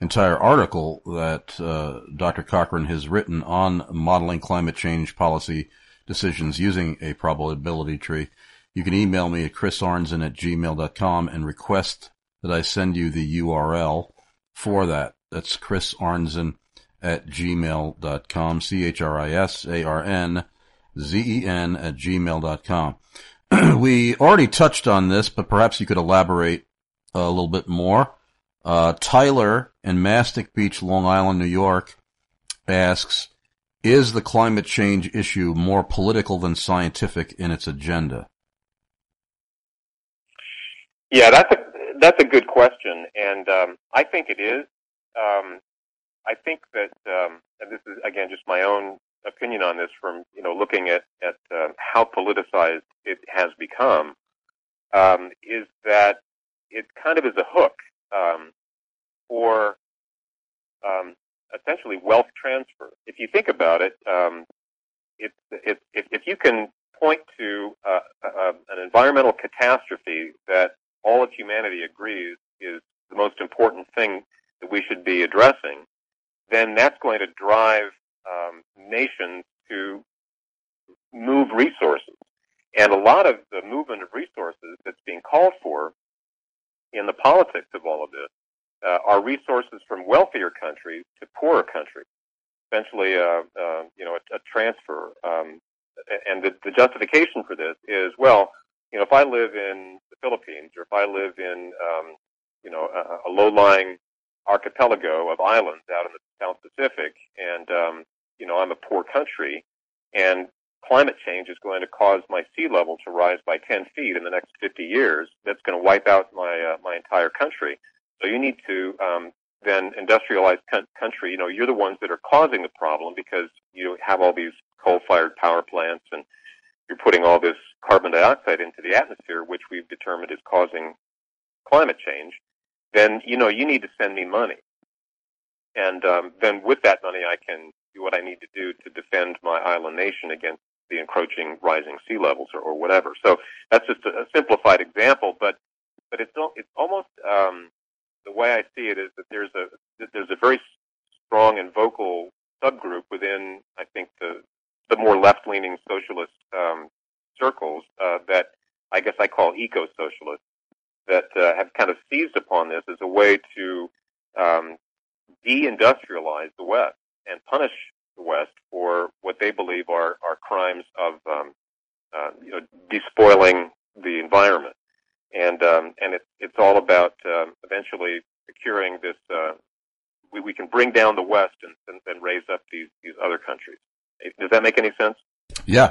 [SPEAKER 2] entire article that uh, Doctor Cochran has written on modeling climate change policy decisions using a probability tree, you can email me at chris arnzen at gmail dot com and request that I send you the U R L for that. That's Chris Arnzen at gmail dot com, C H R I S A R N Z E N at gmail dot com. We already touched on this, but perhaps you could elaborate a little bit more. Uh, Tyler in Mastic Beach, Long Island, New York asks, is the climate change issue more political than scientific in its agenda?
[SPEAKER 3] Yeah, that's a that's a good question, and um, I think it is. Um, I think that, um, and this is again just my own opinion on this, from you know looking at at uh, how politicized it has become, um, is that it kind of is a hook um, for um, essentially wealth transfer. If you think about it, um, it, it, if, if you can point to uh, uh, an environmental catastrophe that all of humanity agrees is the most important thing that we should be addressing, then that's going to drive um, nations to move resources. And a lot of the movement of resources that's being called for in the politics of all of this uh, are resources from wealthier countries to poorer countries. Essentially, uh, uh, you know, a, a transfer. Um, and the, the justification for this is, well, you know, if I live in the Philippines or if I live in, um, you know, a, a low-lying archipelago of islands out in the South Pacific, and um, you know, I'm a poor country, and climate change is going to cause my sea level to rise by ten feet in the next fifty years. That's going to wipe out my uh, my entire country. So you need to um, then industrialize con- country. You know, you're the ones that are causing the problem because you have all these coal-fired power plants, and you're putting all this carbon dioxide into the atmosphere, which we've determined is causing climate change. Then, you know, you need to send me money. And um, then with that money, I can do what I need to do to defend my island nation against the encroaching rising sea levels or, or whatever. So that's just a, a simplified example, but but it's it's almost um, the way I see it is that there's a that there's a very strong and vocal subgroup within, I think, the the more left-leaning socialist um, circles uh, that I guess I call eco-socialists, that uh, have kind of seized upon this as a way to um, de-industrialize the West and punish the West for what they believe are, are crimes of um, uh, you know, despoiling the environment. And um, and it, it's all about um, eventually securing this, uh, we, we can bring down the West and, and, and raise up these, these other countries. Does that make any sense?
[SPEAKER 2] Yeah.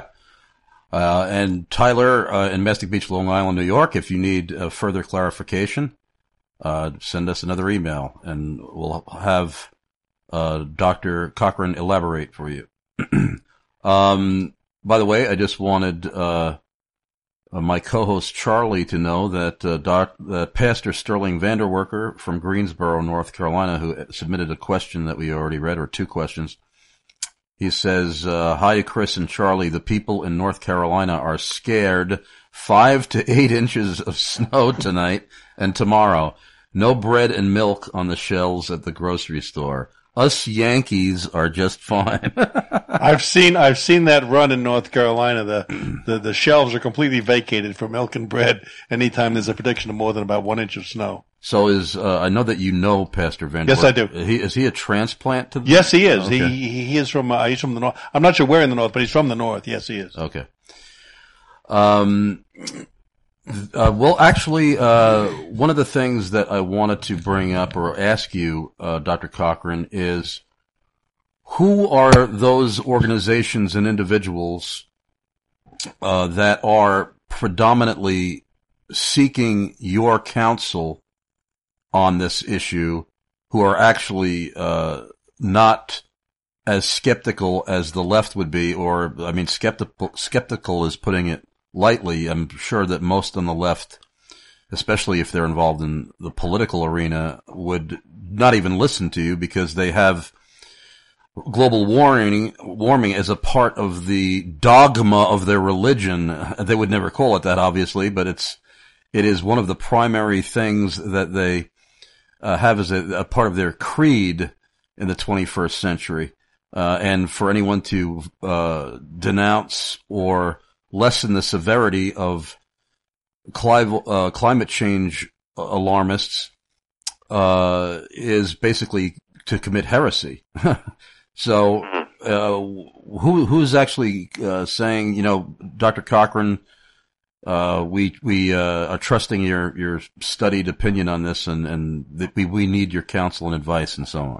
[SPEAKER 2] Uh, and Tyler uh, in Mastic Beach, Long Island, New York, if you need uh, further clarification, uh, send us another email, and we'll have uh, Doctor Cochran elaborate for you. um, by the way, I just wanted uh, my co-host Charlie to know that uh, doc, uh, Pastor Sterling Vanderwerker from Greensboro, North Carolina, who submitted a question that we already read, or two questions. He says, uh, hi, Chris and Charlie. The people in North Carolina are scared. Five to eight inches of snow tonight and tomorrow. No bread and milk on the shelves at the grocery store. Us Yankees are just fine.
[SPEAKER 4] I've seen, I've seen that run in North Carolina. The, the, the shelves are completely vacated for milk and bread anytime there's a prediction of more than about one inch of snow.
[SPEAKER 2] So is, uh, I know that you know Pastor Van.
[SPEAKER 4] Yes, I do.
[SPEAKER 2] He, is he a transplant to the
[SPEAKER 4] Yes, he is.
[SPEAKER 2] Okay.
[SPEAKER 4] He, he is from, uh, he's from the north. I'm not sure where in the north, but he's from the north. Yes, he is.
[SPEAKER 2] Okay. Um, uh, well, actually, uh, one of the things that I wanted to bring up or ask you, uh, Doctor Cochran, is who are those organizations and individuals, uh, that are predominantly seeking your counsel on this issue, who are actually uh not as skeptical as the left would be, or I mean, skeptical skeptical is putting it lightly. I'm sure that most on the left, especially if they're involved in the political arena, would not even listen to you because they have global warming warming as a part of the dogma of their religion. They would never call it that, obviously, but it's it is one of the primary things that they uh, have as a, a part of their creed in the twenty-first century. Uh, and for anyone to uh, denounce or lessen the severity of cli- uh, climate change alarmists uh, is basically to commit heresy. So, uh, who who's actually uh, saying, you know, Doctor Cochran, uh, we we uh, are trusting your your studied opinion on this, and and that we we need your counsel and advice, and so on.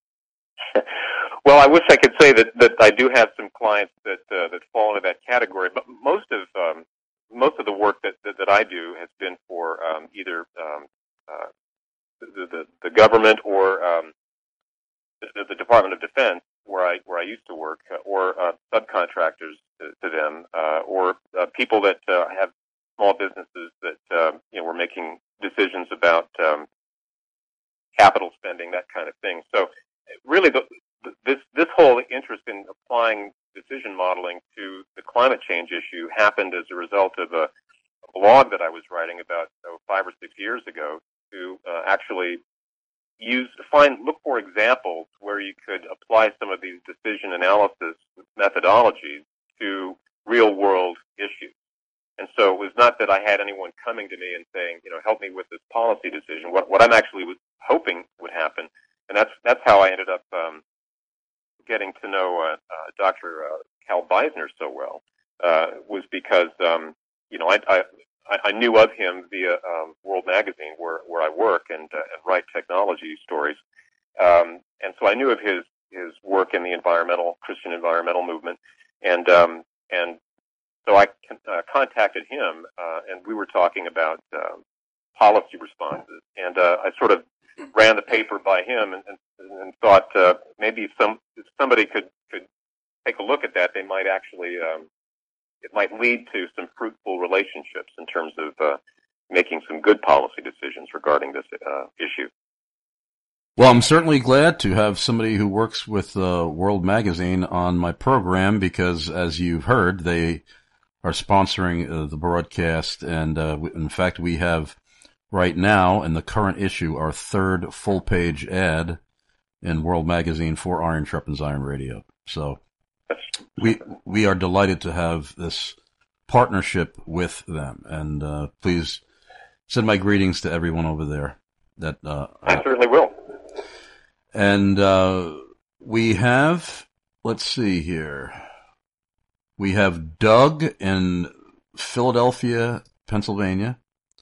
[SPEAKER 3] Well, I wish I could say that, that I do have some clients that uh, that fall into that category, but most of um, most of the work that, that, that I do has been for um, either um, uh, the, the the government or um, the, the Department of Defense, where I where I used to work, uh, or uh, subcontractors to, to them, uh, or uh, people that uh, have small businesses that uh, you know were making decisions about um, capital spending, that kind of thing. So, really, the This this whole interest in applying decision modeling to the climate change issue happened as a result of a, a blog that I was writing about oh, five or six years ago to uh, actually use find look for examples where you could apply some of these decision analysis methodologies to real world issues. And so it was not that I had anyone coming to me and saying, you know, help me with this policy decision. What what I'm actually was hoping would happen, and that's that's how I ended up. Um, getting to know uh, uh, Doctor Uh, Cal Beisner so well uh, was because, um, you know, I, I, I knew of him via um, World Magazine, where, where I work and, uh, and write technology stories. Um, and so I knew of his, his work in the environmental, Christian environmental movement. And, um, and so I uh, contacted him, uh, and we were talking about uh, policy responses. And uh, I sort of ran the paper by him and, and, and thought uh, maybe if some if somebody could, could take a look at that, they might actually um, it might lead to some fruitful relationships in terms of uh, making some good policy decisions regarding this uh, issue.
[SPEAKER 2] Well, I'm certainly glad to have somebody who works with uh, World Magazine on my program because, as you've heard, they are sponsoring uh, the broadcast, and uh, in fact, we have. Right now, in the current issue, our third full-page ad in World Magazine for Iron Sharpens Iron Radio. So we we are delighted to have this partnership with them. And uh, please send my greetings to everyone over there. That uh,
[SPEAKER 3] I certainly will.
[SPEAKER 2] And uh, we have, let's see here, we have Doug in Philadelphia, Pennsylvania.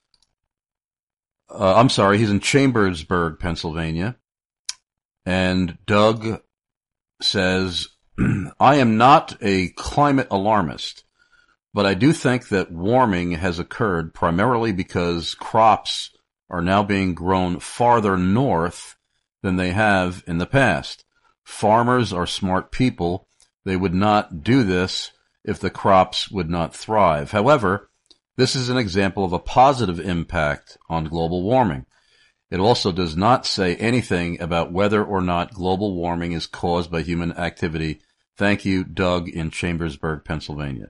[SPEAKER 2] Uh, I'm sorry, he's in Chambersburg, Pennsylvania. And Doug says, I am not a climate alarmist, but I do think that warming has occurred primarily because crops are now being grown farther north than they have in the past. Farmers are smart people. They would not do this if the crops would not thrive. However, this is an example of a positive impact on global warming. It also does not say anything about whether or not global warming is caused by human activity. Thank you, Doug in Chambersburg, Pennsylvania.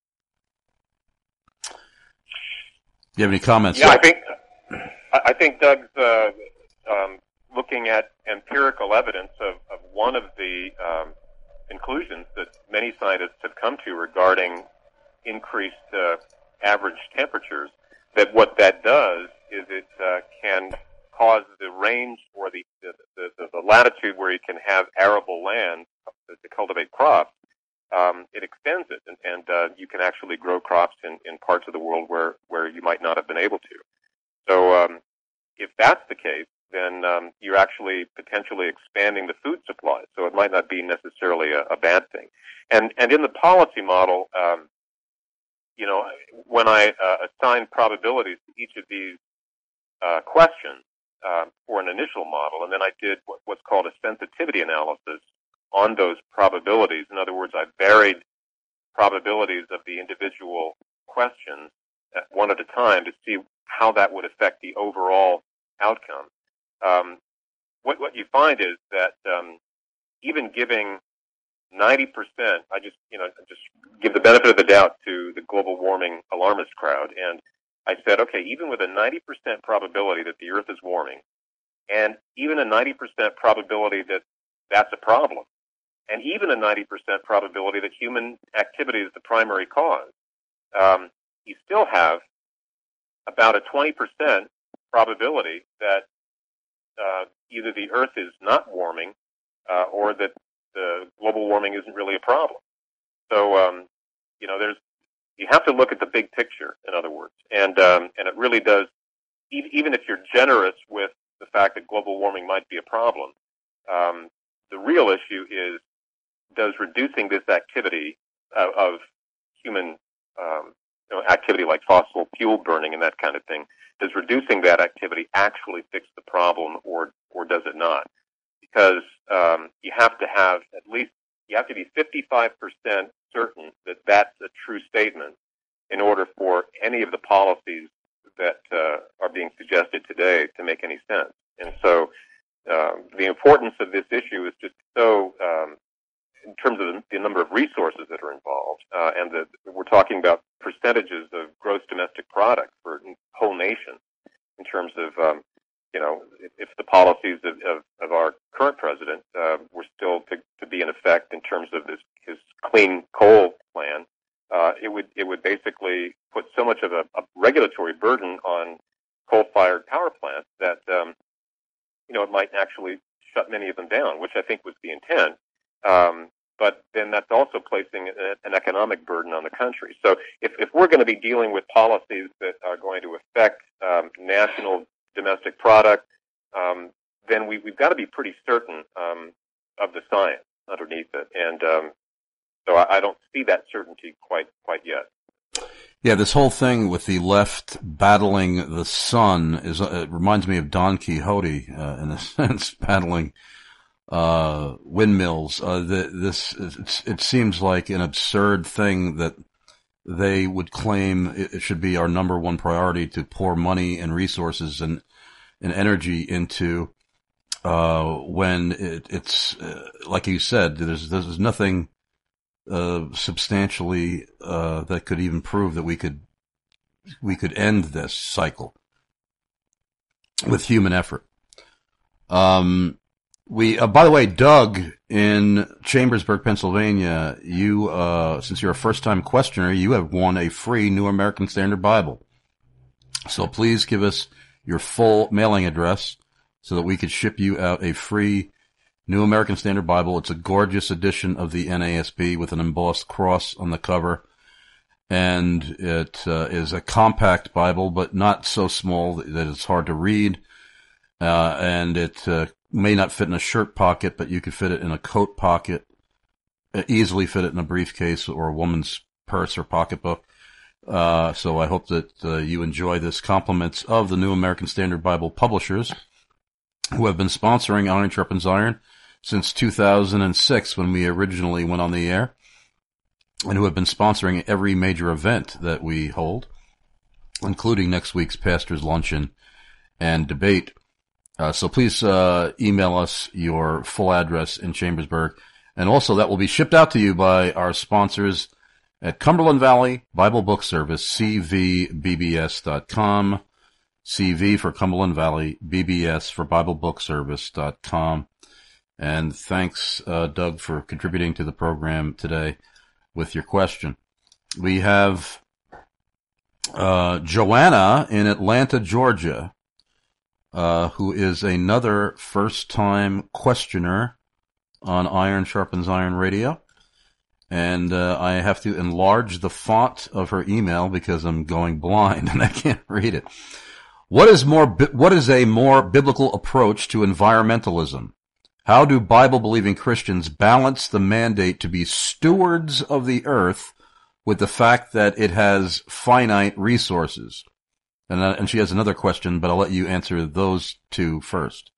[SPEAKER 2] Do you have any comments?
[SPEAKER 3] Yeah, I think I think Doug's uh, um, looking at empirical evidence of, of one of the um, conclusions that many scientists have come to regarding increased uh, average temperatures, that what that does is it uh, can cause the range or the, the, the, the latitude where you can have arable land to cultivate crops, um, it extends it, and, and uh, you can actually grow crops in, in parts of the world where, where you might not have been able to. So um, if that's the case, then um, you're actually potentially expanding the food supply, so it might not be necessarily a, a bad thing. And, and in the policy model, um, you know, when I uh, assign probabilities to each of these uh, questions uh, for an initial model, and then I did what, what's called a sensitivity analysis on those probabilities. In other words, I varied probabilities of the individual questions at one at a time to see how that would affect the overall outcome. Um, what, what you find is that um, even giving ninety percent, I just, you know, just give the benefit of the doubt to the global warming alarmist crowd. And I said, okay, even with a ninety percent probability that the Earth is warming and even a ninety percent probability that that's a problem, and even a ninety percent probability that human activity is the primary cause, um, you still have about a twenty percent probability that uh, either the Earth is not warming uh, or that the global warming isn't really a problem. So, um, you know, there's you have to look at the big picture, in other words, and um, and it really does. Even if you're generous with the fact that global warming might be a problem, um, the real issue is, does reducing this activity uh, of human um, you know, activity like fossil fuel burning and that kind of thing, does reducing that activity actually fix the problem, or or does it not? Because um, you have to have at least, you have to be fifty-five percent certain that that's a true statement in order for any of the policies that uh, are being suggested today to make any sense. And so um, the importance of this issue is just so, um, in terms of the number of resources that are involved, uh, and the, we're talking about percentages of gross domestic product for a whole nation in terms of, um, you know, if the policies of, of, of our current president uh, were still to, to be in effect in terms of this, his clean coal plan, uh, it would it would basically put so much of a, a regulatory burden on coal-fired power plants that, um, you know, it might actually shut many of them down, which I think was the intent. Um, but then that's also placing a, an economic burden on the country. So if, if we're going to be dealing with policies that are going to affect um, national domestic product, um, then we, we've got to be pretty certain um, of the science underneath it. And um, so I, I don't see that certainty quite quite yet.
[SPEAKER 2] Yeah, this whole thing with the left battling the sun is uh, it reminds me of Don Quixote uh, in a sense, battling uh windmills. Uh, the, this it, it seems like an absurd thing that they would claim it, it should be our number one priority to pour money and resources and and energy into uh when it, it's uh, like you said, there's there's nothing uh substantially uh that could even prove that we could we could end this cycle with human effort. Um We, uh, by the way, Doug in Chambersburg, Pennsylvania, you, uh, since you're a first-time questioner, you have won a free New American Standard Bible. So please give us your full mailing address so that we could ship you out a free New American Standard Bible. It's a gorgeous edition of the N A S B with an embossed cross on the cover. And it, uh, is a compact Bible, but not so small that it's hard to read. Uh, and it, uh, may not fit in a shirt pocket, but you could fit it in a coat pocket, easily fit it in a briefcase or a woman's purse or pocketbook. Uh, so I hope that uh, you enjoy this. Compliments of the New American Standard Bible publishers, who have been sponsoring Iron Sharpens Iron since two thousand six, when we originally went on the air, and who have been sponsoring every major event that we hold, including next week's Pastor's Luncheon and Debate. Uh, so please, uh, email us your full address in Chambersburg. And also that will be shipped out to you by our sponsors at Cumberland Valley Bible Book Service, C V B B S dot com. C V for Cumberland Valley, B B S for Bible Book Service dot com. And thanks, uh, Doug, for contributing to the program today with your question. We have, uh, Joanna in Atlanta, Georgia, Uh, who is another first-time questioner on Iron Sharpens Iron Radio. And uh, I have to enlarge the font of her email because I'm going blind and I can't read it. What is more? What is a more biblical approach to environmentalism? How do Bible-believing Christians balance the mandate to be stewards of the earth with the fact that it has finite resources? And, uh, and she has another question, but I'll let you answer those two first.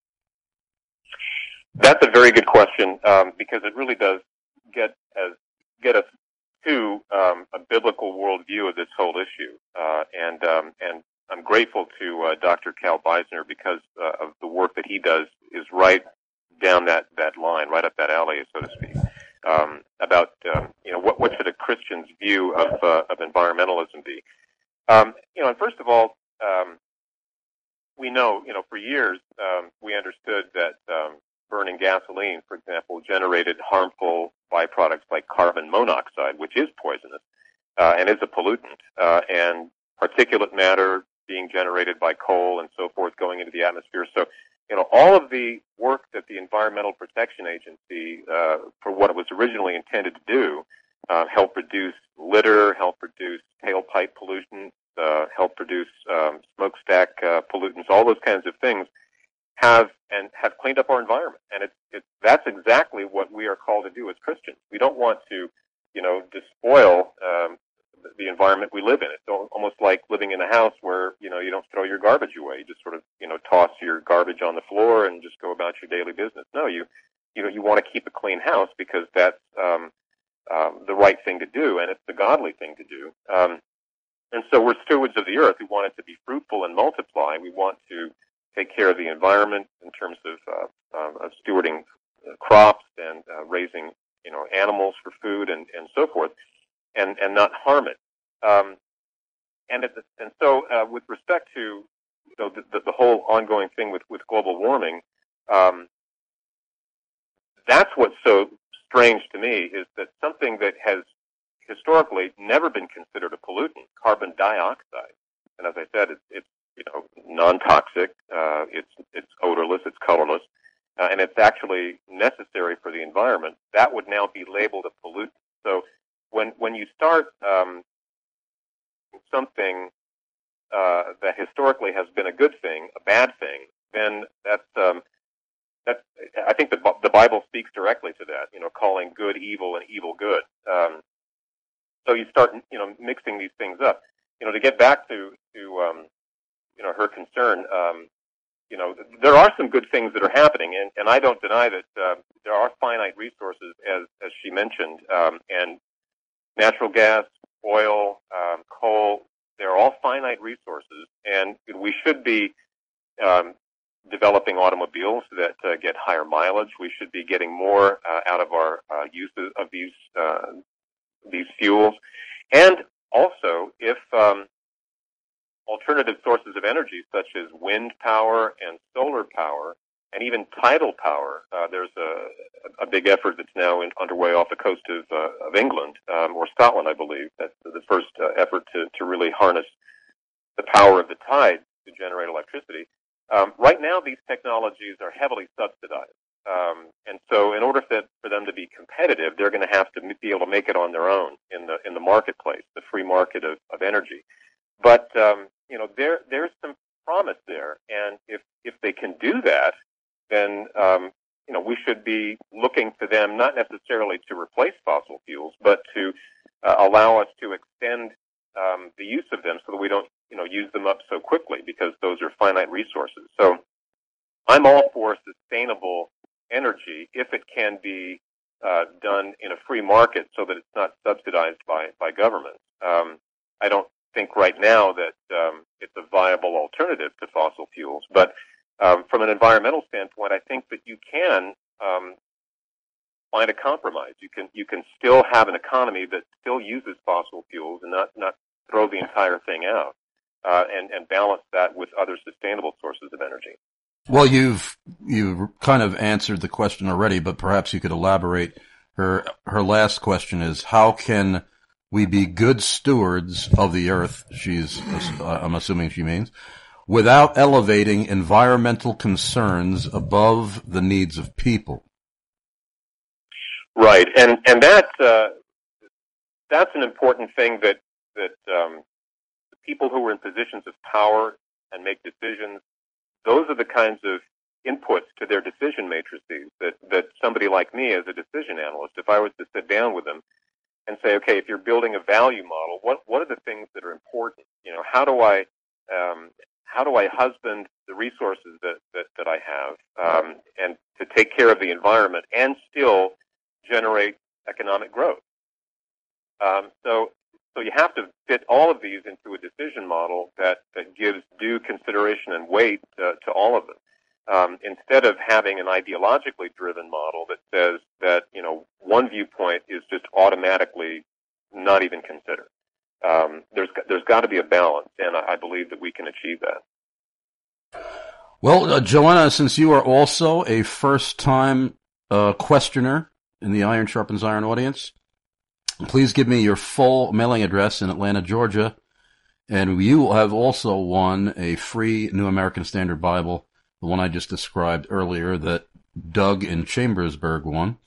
[SPEAKER 3] That's a very good question, um, because it really does get as get us to um, a biblical worldview of this whole issue. Uh, and um, and I'm grateful to uh, Doctor Cal Beisner because uh, of the work that he does is right down that, that line, right up that alley, so to speak. Um, about um, you know what what should a Christian's view of uh, of environmentalism be? Um, you know, and first of all, um, we know, you know, for years um, we understood that um, burning gasoline, for example, generated harmful byproducts like carbon monoxide, which is poisonous uh, and is a pollutant, uh, and particulate matter being generated by coal and so forth going into the atmosphere. So, you know, all of the work that the Environmental Protection Agency, uh, for what it was originally intended to do, uh, help reduce litter, help reduce tailpipe pollution, uh, help reduce um, smokestack uh, pollutants, all those kinds of things, have and have cleaned up our environment. And it's, it's that's exactly what we are called to do as Christians. We don't want to, you know, despoil um, the environment we live in. It's almost like living in a house where, you know, you don't throw your garbage away. You just sort of, you know, toss your garbage on the floor and just go about your daily business. No, you, you know, you want to keep a clean house because that's um, um, the right thing to do, and it's the godly thing to do. Um, and so we're stewards of the earth. We want it to be fruitful and multiply. We want to take care of the environment in terms of, uh, um, of stewarding crops and uh, raising, you know, animals for food and, and so forth, and, and not harm it. Um, and at the, and so uh, with respect to, you know, the, the, the whole ongoing thing with, with global warming, um, that's what's so strange to me, is that something that has historically never been considered a pollutant, carbon dioxide, and as I said, it's, it's you know, non-toxic, uh, it's, it's odorless, it's colorless, uh, and it's actually necessary for the environment, that would now be labeled a pollutant. So when, when you start, um, something, uh, that historically has been a good thing, a bad thing, then that's, um, that's, I think the, the Bible speaks directly to that, you know, calling good evil and evil good. Um, so you start, you know, mixing these things up. You know, to get back to, to, um, you know, her concern, um, you know, there are some good things that are happening, and, and I don't deny that uh, there are finite resources, as, as she mentioned, um, and natural gas, oil, um, coal, they're all finite resources, and we should be um, developing automobiles that uh, get higher mileage. We should be getting more uh, out of our uh, use of these uh, these fuels, and also if um, alternative sources of energy such as wind power and solar power and even tidal power. Uh, there's a, a big effort that's now in, underway off the coast of, uh, of England, um, or Scotland, I believe. That's the first uh, effort to, to really harness the power of the tide to generate electricity. Um, right now, these technologies are heavily subsidized. Um, and so in order for, for them to be competitive, they're going to have to be able to make it on their own in the in the marketplace, the free market of, of energy. But um, you know, there there's some promise there, and if if they can do that, then um, you know, we should be looking to them not necessarily to replace fossil fuels, but to uh, allow us to extend um, the use of them so that we don't, you know, use them up so quickly, because those are finite resources. So I'm all for sustainable energy if it can be uh, done in a free market so that it's not subsidized by by governments. Um, I don't think right now that um, it's a viable alternative to fossil fuels, but um, from an environmental standpoint, I think that you can um, find a compromise. You can you can still have an economy that still uses fossil fuels and not not throw the entire thing out, uh, and and balance that with other sustainable sources of energy.
[SPEAKER 2] Well, you've you kind of answered the question already, but perhaps you could elaborate. Her her last question is, how can we be good stewards of the earth, she's, I'm assuming she means, without elevating environmental concerns above the needs of people?
[SPEAKER 3] Right, and and that uh, that's an important thing that that um, the people who are in positions of power and make decisions, those are the kinds of inputs to their decision matrices that, that somebody like me as a decision analyst, if I was to sit down with them and say, okay, if you're building a value model, what, what are the things that are important? You know, how do I, um, how do I husband the resources that, that, that I have, um, and to take care of the environment and still generate economic growth? Um, so, so you have to fit all of these into a decision model that, that gives due consideration and weight uh, to all of them. Um, instead of having an ideologically driven model that says that, you know, one viewpoint is just automatically not even considered. Um, there's there's got to be a balance, and I, I believe that we can achieve that.
[SPEAKER 2] Well, uh, Joanna, since you are also a first-time uh, questioner in the Iron Sharpens Iron audience, please give me your full mailing address in Atlanta, Georgia, and you have also won a free New American Standard Bible, the one I just described earlier that Doug in Chambersburg won.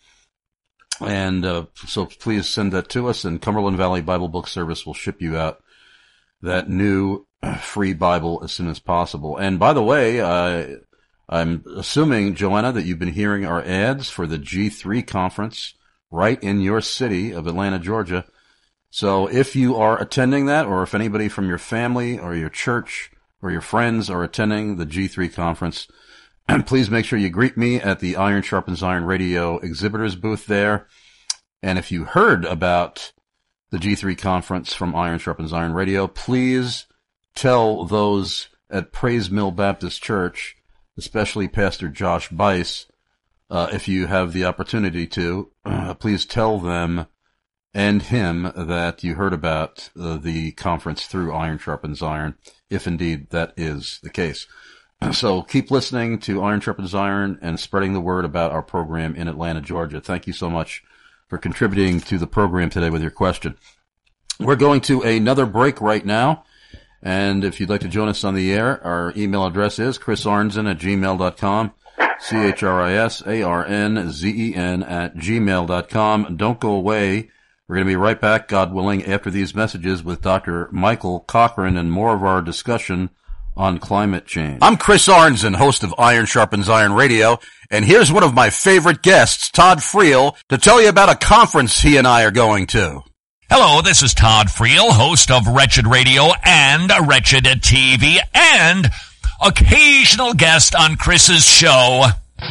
[SPEAKER 2] And uh, so please send that to us, and Cumberland Valley Bible Book Service will ship you out that new free Bible as soon as possible. And by the way, uh, I'm assuming, Joanna, that you've been hearing our ads for the G three conference right in your city of Atlanta, Georgia. So if you are attending that, or if anybody from your family or your church or your friends are attending the G three conference, please make sure you greet me at the Iron Sharpens Iron Radio exhibitors booth there. And if you heard about the G three conference from Iron Sharpens Iron Radio, please tell those at Praise Mill Baptist Church, especially Pastor Josh Bice, uh, if you have the opportunity to, uh, please tell them and him that you heard about uh, the conference through Iron Sharpens Iron, if indeed that is the case. So keep listening to Iron Sharpens Iron and spreading the word about our program in Atlanta, Georgia. Thank you so much for contributing to the program today with your question. We're going to another break right now. And if you'd like to join us on the air, our email address is chris arnzen at gmail dot com, C H R I S A R N Z E N at gmail dot com. Don't go away. We're going to be right back, God willing, after these messages with Doctor Michael Cochran and more of our discussion on climate change. I'm Chris Arnzen, host of Iron Sharpens Iron Radio, and here's one of my favorite guests, Todd Friel, to tell you about a conference he and I are going to.
[SPEAKER 13] Hello, this is Todd Friel, host of Wretched Radio and Wretched T V, and occasional guest on Chris's show.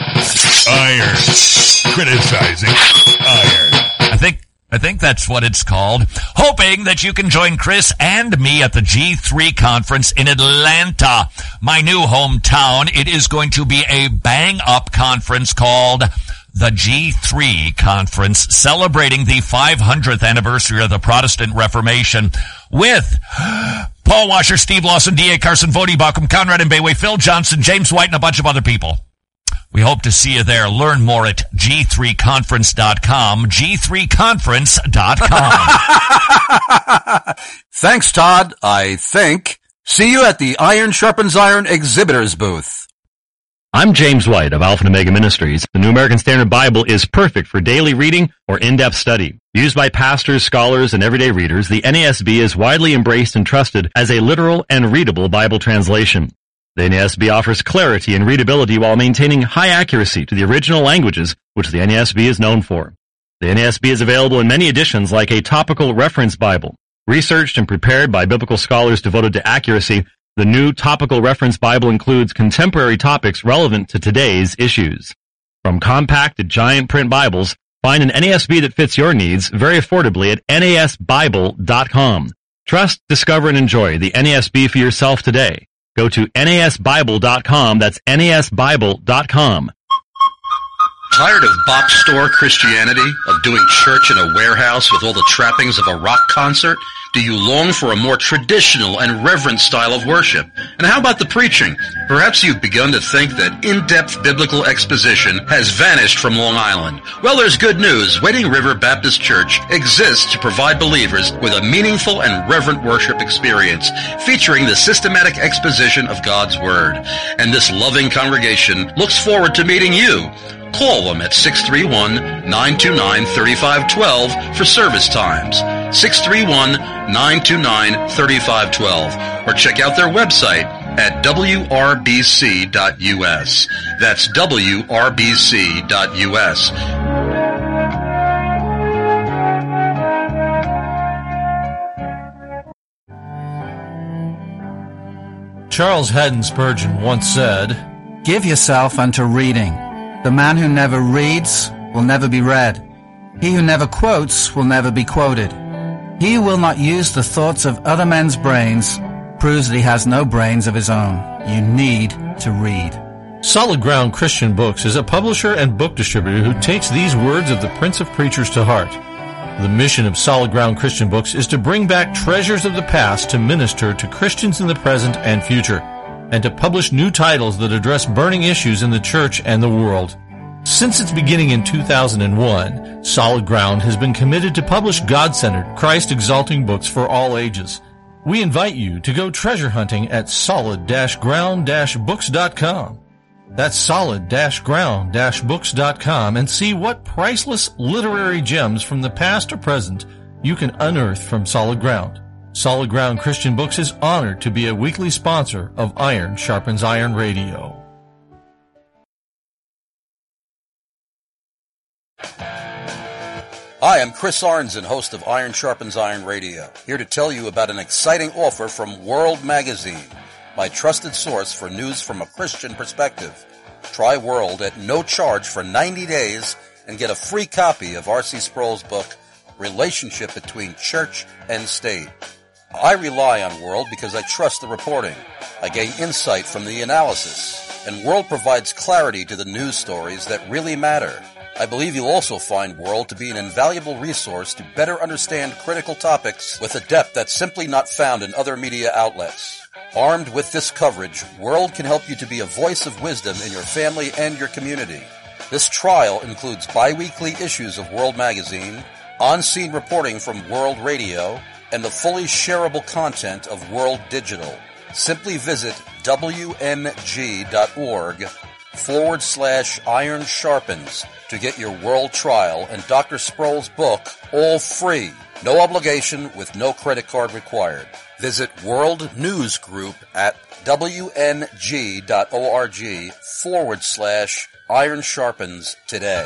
[SPEAKER 14] Iron. Criticizing Iron.
[SPEAKER 13] I think I think that's what it's called. Hoping that you can join Chris and me at the G three conference in Atlanta, my new hometown. It is going to be a bang-up conference called the G three Conference, celebrating the five hundredth anniversary of the Protestant Reformation with Paul Washer, Steve Lawson, D A Carson, Vody Bauckham, Conrad and Bayway, Phil Johnson, James White, and a bunch of other people. We hope to see you there. Learn more at G three conference dot com, G three conference dot com.
[SPEAKER 2] Thanks, Todd, I think. See you at the Iron Sharpens Iron exhibitors booth.
[SPEAKER 9] I'm James White of Alpha and Omega Ministries. The New American Standard Bible is perfect for daily reading or in-depth study. Used by pastors, scholars, and everyday readers, the N A S B is widely embraced and trusted as a literal and readable Bible translation. The N A S B offers clarity and readability while maintaining high accuracy to the original languages, which the N A S B is known for. The N A S B is available in many editions like a topical reference Bible. Researched and prepared by biblical scholars devoted to accuracy, the new Topical Reference Bible includes contemporary topics relevant to today's issues. From compact to giant print Bibles, find an N A S B that fits your needs very affordably at N A S Bible dot com. Trust, discover, and enjoy the N A S B for yourself today. Go to N A S Bible dot com. That's N A S Bible dot com.
[SPEAKER 2] Tired of box store Christianity, of doing church in a warehouse with all the trappings of a rock concert? Do you long for a more traditional and reverent style of worship? And how about the preaching? Perhaps you've begun to think that in-depth biblical exposition has vanished from Long Island. Well, there's good news. Wading River Baptist Church exists to provide believers with a meaningful and reverent worship experience featuring the systematic exposition of God's Word. And this loving congregation looks forward to meeting you. Call them at six three one, nine two nine, three five one two for service times. six three one, nine two nine, three five one two. Or check out their website at W R B C dot U S. That's W R B C dot U S.
[SPEAKER 10] Charles Haddon Spurgeon once said,
[SPEAKER 11] "Give yourself unto reading. The man who never reads will never be read. He who never quotes will never be quoted. He who will not use the thoughts of other men's brains proves that he has no brains of his own. You need to read."
[SPEAKER 10] Solid Ground Christian Books is a publisher and book distributor who takes these words of the Prince of Preachers to heart. The mission of Solid Ground Christian Books is to bring back treasures of the past to minister to Christians in the present and future. and to publish new titles that address burning issues in the church and the world. Since its beginning in two thousand one, Solid Ground has been committed to publish God-centered, Christ-exalting books for all ages. We invite you to go treasure hunting at solid ground books dot com. That's solid ground books dot com and see what priceless literary gems from the past or present you can unearth from Solid Ground. Solid Ground Christian Books is honored to be a weekly sponsor of Iron Sharpens Iron Radio.
[SPEAKER 5] Hi, I'm Chris Arnzen, host of Iron Sharpens Iron Radio, here to tell you about an exciting offer from World Magazine, my trusted source for news from a Christian perspective. Try World at no charge for ninety days and get a free copy of R C Sproul's book, Relationship Between Church and State. I rely on World because I trust the reporting. I gain insight from the analysis, and World provides clarity to the news stories that really matter. I believe you'll also find World to be an invaluable resource to better understand critical topics with a depth that's simply not found in other media outlets. Armed with this coverage, World can help you to be a voice of wisdom in your family and your community. This trial includes bi-weekly issues of World Magazine, on-scene reporting from World Radio, and the fully shareable content of World Digital. Simply visit W M G dot org forward slash iron sharpens to get your World trial and Doctor Sproul's book all free. No obligation with no credit card required. Visit World News Group at W N G dot org forward slash iron sharpens today.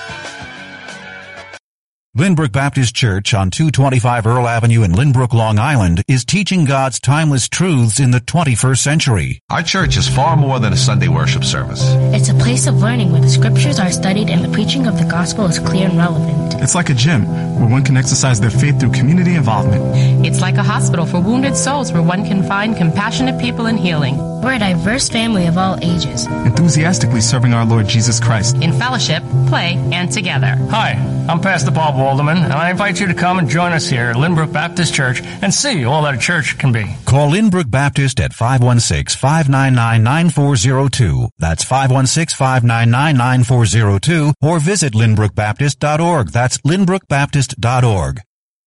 [SPEAKER 15] Lynbrook Baptist Church on two twenty-five Earl Avenue in Lynbrook, Long Island is teaching God's timeless truths in the twenty-first century.
[SPEAKER 16] Our church is far more than a Sunday worship service.
[SPEAKER 17] It's a place of learning where the scriptures are studied and the preaching of the gospel is clear and relevant.
[SPEAKER 18] It's like a gym where one can exercise their faith through community involvement.
[SPEAKER 19] It's like a hospital for wounded souls where one can find compassionate people and healing.
[SPEAKER 17] We're a diverse family of all ages,
[SPEAKER 18] enthusiastically serving our Lord Jesus Christ
[SPEAKER 19] in fellowship, play, and together.
[SPEAKER 20] Hi, I'm Pastor Bob Walderman, and I invite you to come and join us here at Lynbrook Baptist Church and see all that a church can be.
[SPEAKER 15] Call Lynbrook Baptist at five one six, five nine nine, nine four zero two. That's five one six, five nine nine, nine four zero two, or visit lynbrook baptist dot org. That's lynbrook baptist dot org.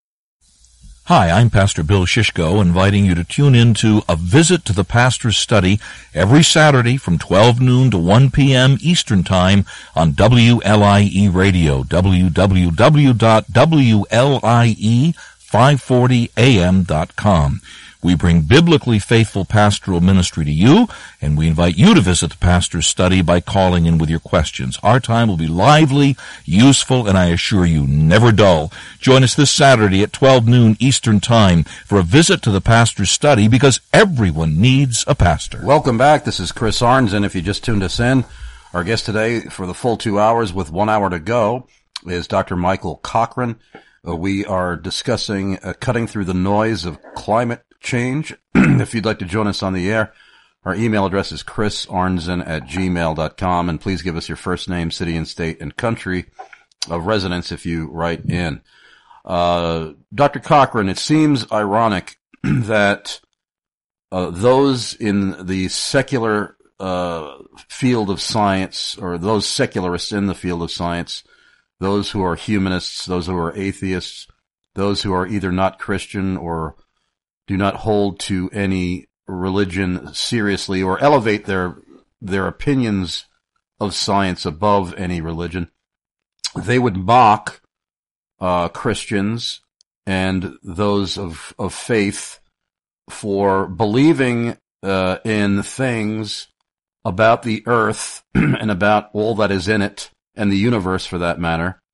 [SPEAKER 12] Hi, I'm Pastor Bill Shishko, inviting you to tune in to A Visit to the Pastor's Study every Saturday from twelve noon to one p.m. Eastern Time on W L I E Radio, w w w dot w l i e five forty a m dot com. We bring biblically faithful pastoral ministry to you, and we invite you to visit the pastor's study by calling in with your questions. Our time will be lively, useful, and I assure you, never dull. Join us this Saturday at twelve noon Eastern Time for a visit to the pastor's study, because everyone needs a pastor.
[SPEAKER 2] Welcome back. This is Chris Arnzen. If you just tuned us in, our guest today for the full two hours with one hour to go is Doctor Michael Cochran. Uh, we are discussing uh, cutting through the noise of climate change. If you'd like to join us on the air, our email address is chris arnzen at gmail dot com, and please give us your first name, city and state, and country of residence if you write in. Uh, Doctor Cochran, it seems ironic that uh, those in the secular uh, field of science, or those secularists in the field of science, those who are humanists, those who are atheists, those who are either not Christian or do not hold to any religion seriously, or elevate their their opinions of science above any religion, they would mock uh, Christians and those of of faith for believing uh, in things about the earth and about all that is in it, and the universe for that matter,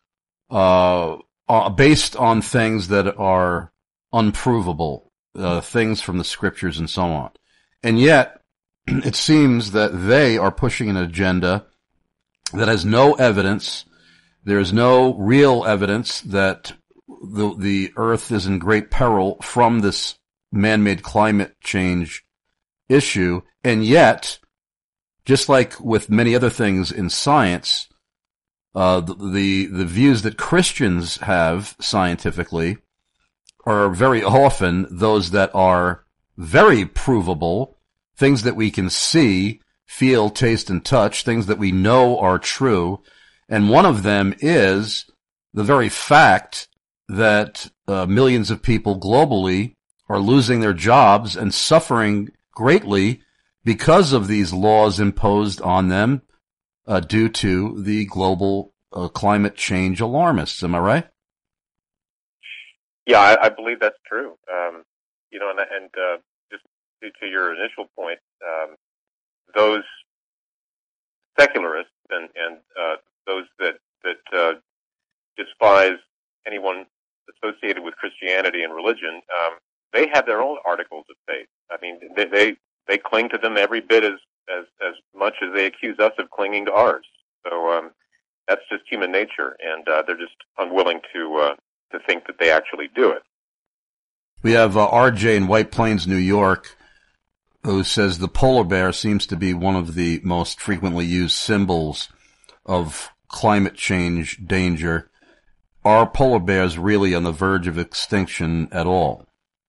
[SPEAKER 2] uh, uh based on things that are unprovable, uh, things from the scriptures and so on. And yet, it seems that they are pushing an agenda that has no evidence. There is no real evidence that the, the earth is in great peril from this man-made climate change issue. And yet, just like with many other things in science, uh, the, the, the views that Christians have scientifically are very often those that are very provable things that we can see, feel, taste, and touch, things that we know are true. And one of them is the very fact that uh, millions of people globally are losing their jobs and suffering greatly because of these laws imposed on them uh, due to the global uh, climate change alarmists. Am I right?
[SPEAKER 3] Yeah, I, I believe that's true. Um, you know, and, and uh, just to, to your initial point, um, those secularists and, and uh, those that that uh, despise anyone associated with Christianity and religion, um, they have their own articles of faith. I mean, they, they they cling to them every bit as as as much as they accuse us of clinging to ours. So um, that's just human nature, and uh, they're just unwilling to uh, to think that they actually do it.
[SPEAKER 2] We have uh, R J in White Plains, New York, who says the polar bear seems to be one of the most frequently used symbols of climate change danger. Are polar bears really on the verge of extinction at all?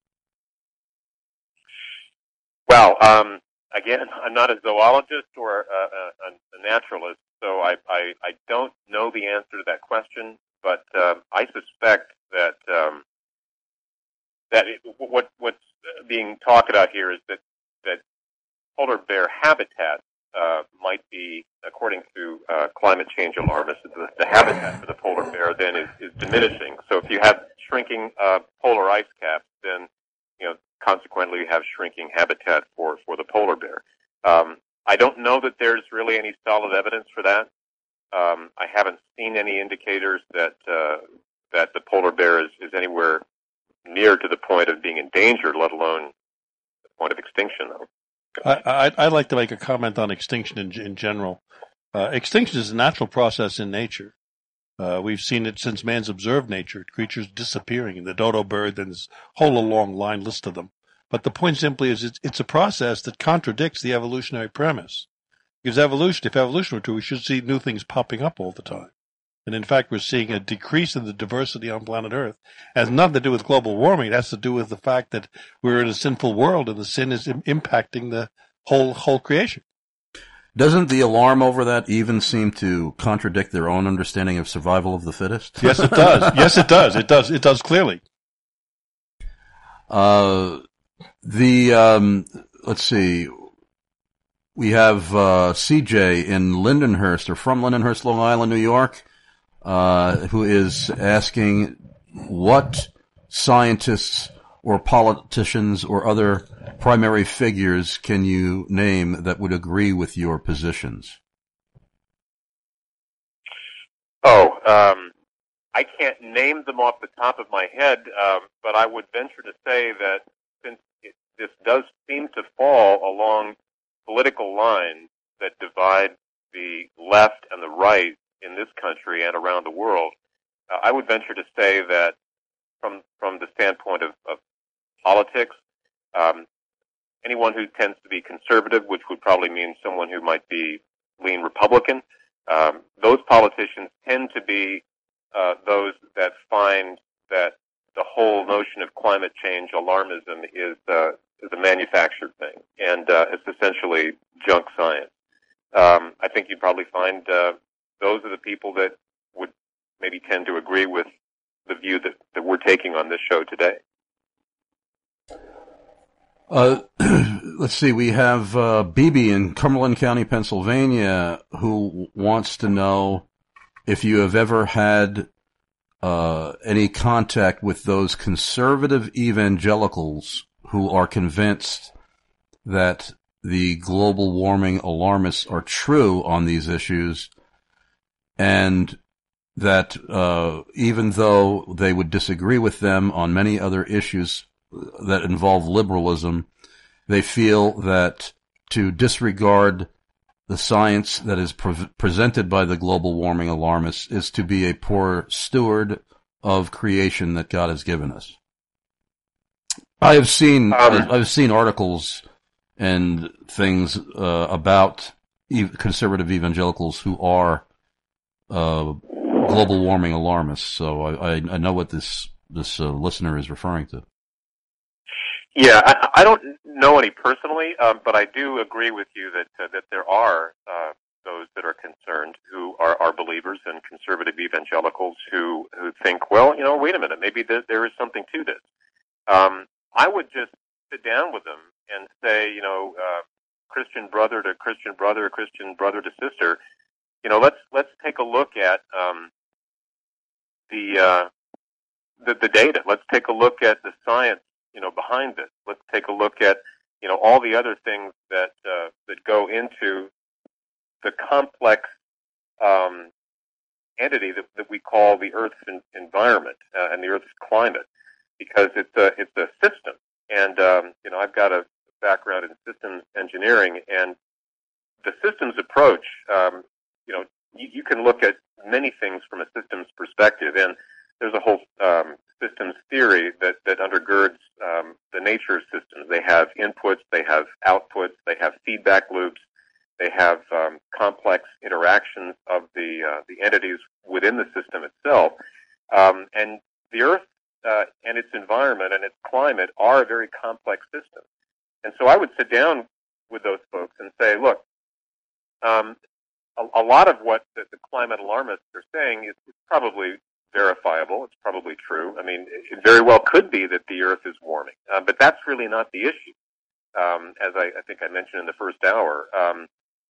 [SPEAKER 3] Well, um, again, I'm not a zoologist or a, a, a naturalist, so I, I, I don't know the answer to that question, but um, I suspect that um, that it, what what's being talked about here is that, that polar bear habitat uh, might be, according to uh, climate change alarmists, the, the habitat for the polar bear then is, is diminishing. So if you have shrinking uh, polar ice caps, then you know consequently you have shrinking habitat for, for the polar bear. Um, I don't know that there's really any solid evidence for that. Um, I haven't seen any indicators that uh, that the polar bear is, is anywhere near to the point of being endangered, let alone the point of extinction, though.
[SPEAKER 4] I, I, I'd like to make a comment on extinction in, in general. Uh, extinction is a natural process in nature. Uh, we've seen it since man's observed nature, creatures disappearing, the dodo bird, and this whole long line list of them. But the point simply is it's, it's a process that contradicts the evolutionary premise. Because evolution, if evolution were true, we should see new things popping up all the time. And in fact, we're seeing a decrease in the diversity on planet Earth. It has nothing to do with global warming. It has to do with the fact that we're in a sinful world and the sin is im- impacting the whole whole creation.
[SPEAKER 2] Doesn't the alarm over that even seem to contradict their own understanding of survival of the fittest?
[SPEAKER 4] Yes, it does. Yes, it does. It does. It does clearly.
[SPEAKER 2] Uh, the, um, let's see. We have, uh, C J in Lindenhurst, or from Lindenhurst, Long Island, New York, uh, who is asking what scientists or politicians or other primary figures can you name that would agree with your positions?
[SPEAKER 3] Oh, um, I can't name them off the top of my head, um, but I would venture to say that since it, this does seem to fall along political lines that divide the left and the right in this country and around the world, uh, I would venture to say that from from the standpoint of, of politics, um, anyone who tends to be conservative, which would probably mean someone who might be lean Republican, um, those politicians tend to be uh, those that find that the whole notion of climate change alarmism is uh, is a manufactured thing, and uh, it's essentially junk science. Um, I think you'd probably find uh, those are the people that would maybe tend to agree with the view that, that we're taking on this show today.
[SPEAKER 2] Uh, let's see, we have uh, B B in Cumberland County, Pennsylvania, who wants to know if you have ever had uh, any contact with those conservative evangelicals who are convinced that the global warming alarmists are true on these issues, and that uh, even though they would disagree with them on many other issues that involve liberalism, they feel that to disregard the science that is pre- presented by the global warming alarmists is to be a poor steward of creation that God has given us. I have seen um, I've seen articles and things uh, about ev- conservative evangelicals who are uh, global warming alarmists. So I, I, I know what this this uh, listener is referring to.
[SPEAKER 3] Yeah, I, I don't know any personally, um, but I do agree with you that uh, that there are uh, those that are concerned who are, are believers and conservative evangelicals who, who think, well, you know, wait a minute, maybe there, there is something to this. Um, I would just sit down with them and say, you know, uh, Christian brother to Christian brother, Christian brother to sister, you know, let's let's take a look at um, the, uh, the the data. Let's take a look at the science, you know, behind this. Let's take a look at, you know, all the other things that uh, that go into the complex um, entity that, that we call the Earth's in, environment uh, and the Earth's climate, because it's a it's a system. And um, you know, I've got a background in systems engineering, and the systems approach, um, you know, you, you can look at many things from a systems perspective, and there's a whole um, systems theory that, that undergirds um, the nature of systems. They have inputs, they have outputs, they have feedback loops, they have um, complex interactions of the uh, the entities within the system itself. Um, and the Earth uh, and its environment and its climate are a very complex system. And so I would sit down with those folks and say, look, um, a, a lot of what the, the climate alarmists are saying is, is probably verifiable. It's probably true. I mean, it very well could be that the Earth is warming, uh, but that's really not the issue. Um, as I, I think I mentioned in the first hour, um,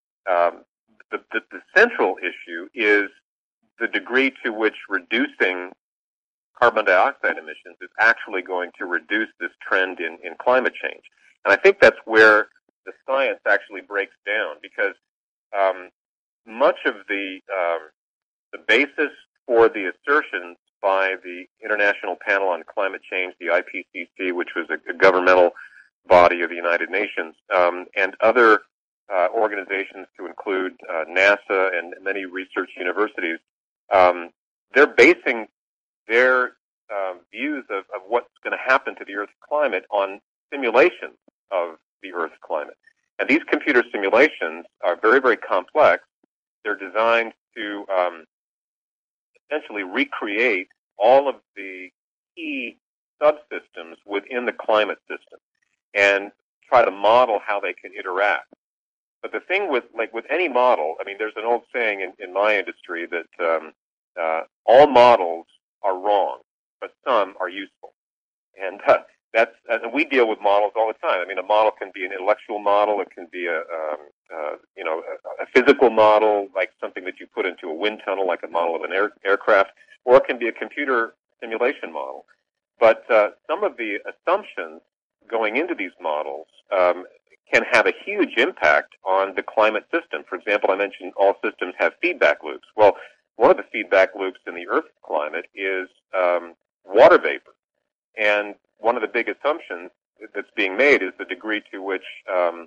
[SPEAKER 3] um, the, the, the central issue is the degree to which reducing carbon dioxide emissions is actually going to reduce this trend in, in climate change. And I think that's where the science actually breaks down, because um, much of the um, the basis for the assertions by the International Panel on Climate Change, the I P C C, which was a, a governmental body of the United Nations, um, and other uh, organizations to include uh, NASA and many research universities, um, they're basing their uh, views of, of what's going to happen to the Earth's climate on simulations of the Earth's climate. And these computer simulations are very, very complex. They're designed to um, essentially recreate all of the key subsystems within the climate system and try to model how they can interact. But the thing with, like with any model, I mean, there's an old saying in, in my industry that um, uh, all models are wrong, but some are useful. And uh, that's, and we deal with models all the time. I mean, a model can be an intellectual model, it can be a, um, uh, you know, a, a physical model, like something that you put into a wind tunnel, like a model of an air, aircraft, or it can be a computer simulation model. But uh, some of the assumptions going into these models um, can have a huge impact on the climate system. For example, I mentioned all systems have feedback loops. Well, one of the feedback loops in the Earth's climate is um, water vapor. And one of the big assumptions that's being made is the degree to which um,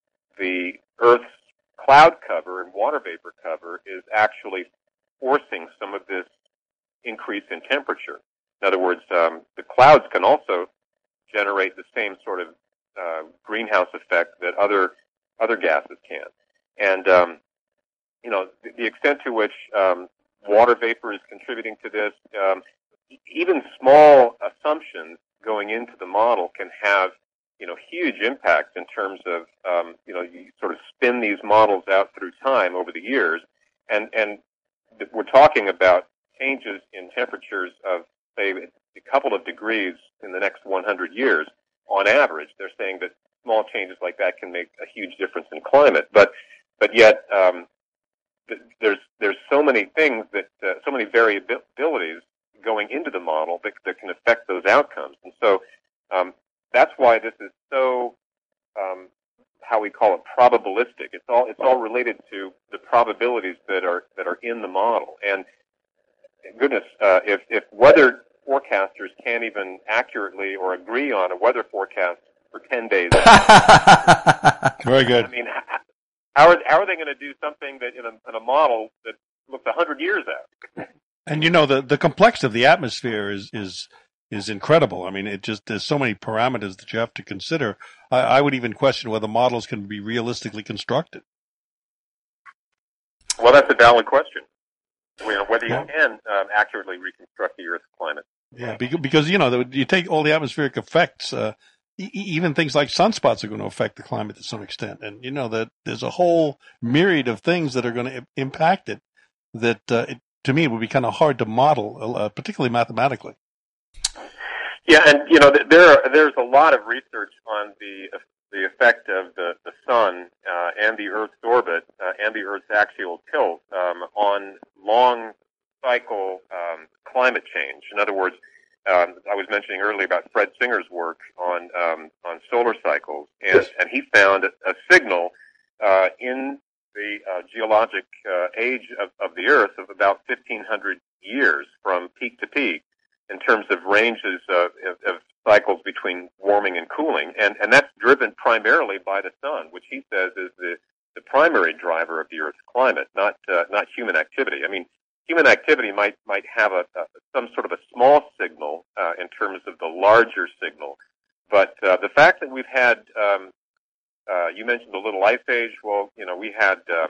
[SPEAKER 3] the Earth's cloud cover and water vapor cover is actually forcing some of this increase in temperature. In other words, um, the clouds can also generate the same sort of uh, greenhouse effect that other other gases can. And, um, you know, the, the extent to which um, water vapor is contributing to this, um, even small assumptions going into the model can have, you know, huge impacts in terms of, um, you know, you sort of spin these models out through time over the years, and, and we're talking about changes in temperatures of, say, a couple of degrees in the next one hundred years. On average, they're saying that small changes like that can make a huge difference in climate, but but yet um, th- there's there's so many things that uh, so many variabilities going into the model that, that can affect those outcomes, and so um, that's why this is so um, how we call it probabilistic. It's all it's all related to the probabilities that are that are in the model, and goodness, uh, if if weather forecasters can't even accurately or agree on a weather forecast for ten days.
[SPEAKER 4] Very good.
[SPEAKER 3] I mean, how are, how are they going to do something that in a, in a model that looks one hundred years out?
[SPEAKER 4] And you know, the, the complexity of the atmosphere is, is, is incredible. I mean, it just, there's so many parameters that you have to consider. I, I would even question whether models can be realistically constructed.
[SPEAKER 3] Well, that's a valid question. You know, whether you can um, accurately reconstruct the Earth's climate.
[SPEAKER 4] Yeah, because, you know, you take all the atmospheric effects, uh, e- even things like sunspots are going to affect the climate to some extent. And, you know, that there's a whole myriad of things that are going to impact it that, uh, it, to me, it would be kind of hard to model, uh, particularly mathematically.
[SPEAKER 3] Yeah, and, you know, there are, there's a lot of research on the the effect of the, the sun uh, and the Earth's orbit uh, and the Earth's axial tilt um, on long cycle um, climate change. In other words, um, I was mentioning earlier about Fred Singer's work on um, on solar cycles, and, and he found a signal uh, in the uh, geologic uh, age of, of the Earth of about fifteen hundred years from peak to peak in terms of ranges of, of, of cycles between warming and cooling, and, and that's driven primarily by the sun, which he says is the, the primary driver of the Earth's climate, not uh, not human activity. I mean, human activity might might have a, a some sort of a small signal uh, in terms of the larger signal, but uh, the fact that we've had, um, uh, you mentioned the Little Ice Age. Well, you know, we had um,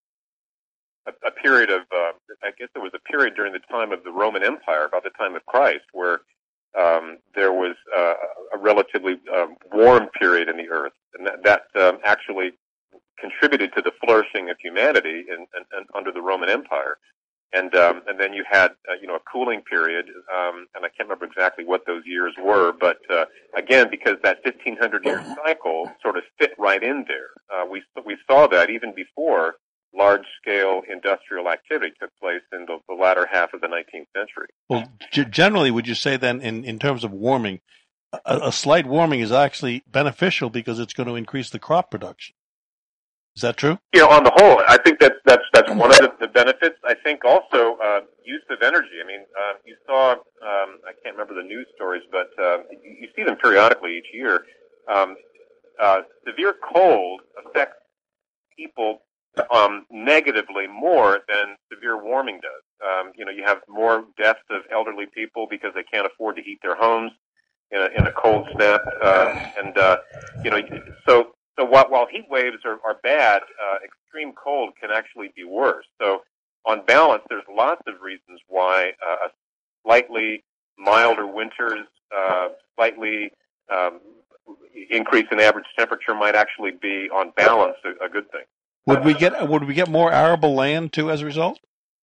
[SPEAKER 3] a, a period of, uh, I guess there was a period during the time of the Roman Empire, about the time of Christ, where um, there was uh, a relatively uh, warm period in the Earth, and that, that um, actually contributed to the flourishing of humanity in, in, in, under the Roman Empire. And um, and then you had uh, you know a cooling period, um, and I can't remember exactly what those years were, but uh, again, because that fifteen hundred year cycle sort of fit right in there, uh, we we saw that even before large scale industrial activity took place in the, the latter half of the nineteenth century.
[SPEAKER 4] Well, g- generally, would you say then, in, in terms of warming, a, a slight warming is actually beneficial because it's going to increase the crop production? Is that true?
[SPEAKER 3] You know, on the whole, I think that's that's that's one of the, the benefits. I think also uh, use of energy. I mean, uh, you saw um, I can't remember the news stories, but uh, you, you see them periodically each year. Um, uh, severe cold affects people um, negatively more than severe warming does. Um, you know, you have more deaths of elderly people because they can't afford to heat their homes in a, in a cold snap, uh, and uh, you know, so. So while, while heat waves are, are bad, uh, extreme cold can actually be worse. So on balance, there's lots of reasons why uh, a slightly milder winters, uh, slightly um, increase in average temperature might actually be, on balance, a, a good thing.
[SPEAKER 4] Would we get would we get more arable land too as a result?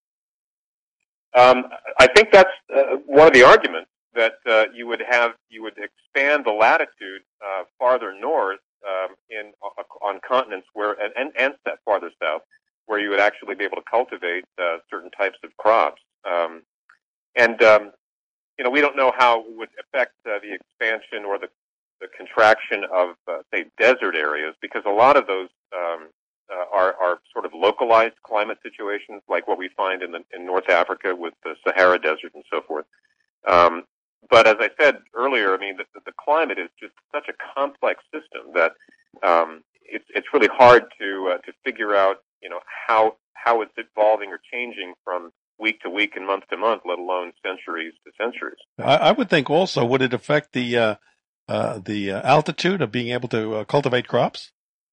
[SPEAKER 3] Um, I think that's uh, one of the arguments, that uh, you would have you would expand the latitude uh, farther north. Um, in on continents where and, and and farther south, where you would actually be able to cultivate uh, certain types of crops, um, and um, you know we don't know how it would affect uh, the expansion or the, the contraction of uh, say desert areas, because a lot of those um, uh, are are sort of localized climate situations, like what we find in the in North Africa with the Sahara Desert and so forth. Um, But as I said earlier, I mean, the, the climate is just such a complex system that um, it's it's really hard to uh, to figure out, you know, how how it's evolving or changing from week to week and month to month, let alone centuries to centuries.
[SPEAKER 4] I, I would think also, would it affect the uh, uh, the uh, altitude of being able to uh, cultivate crops?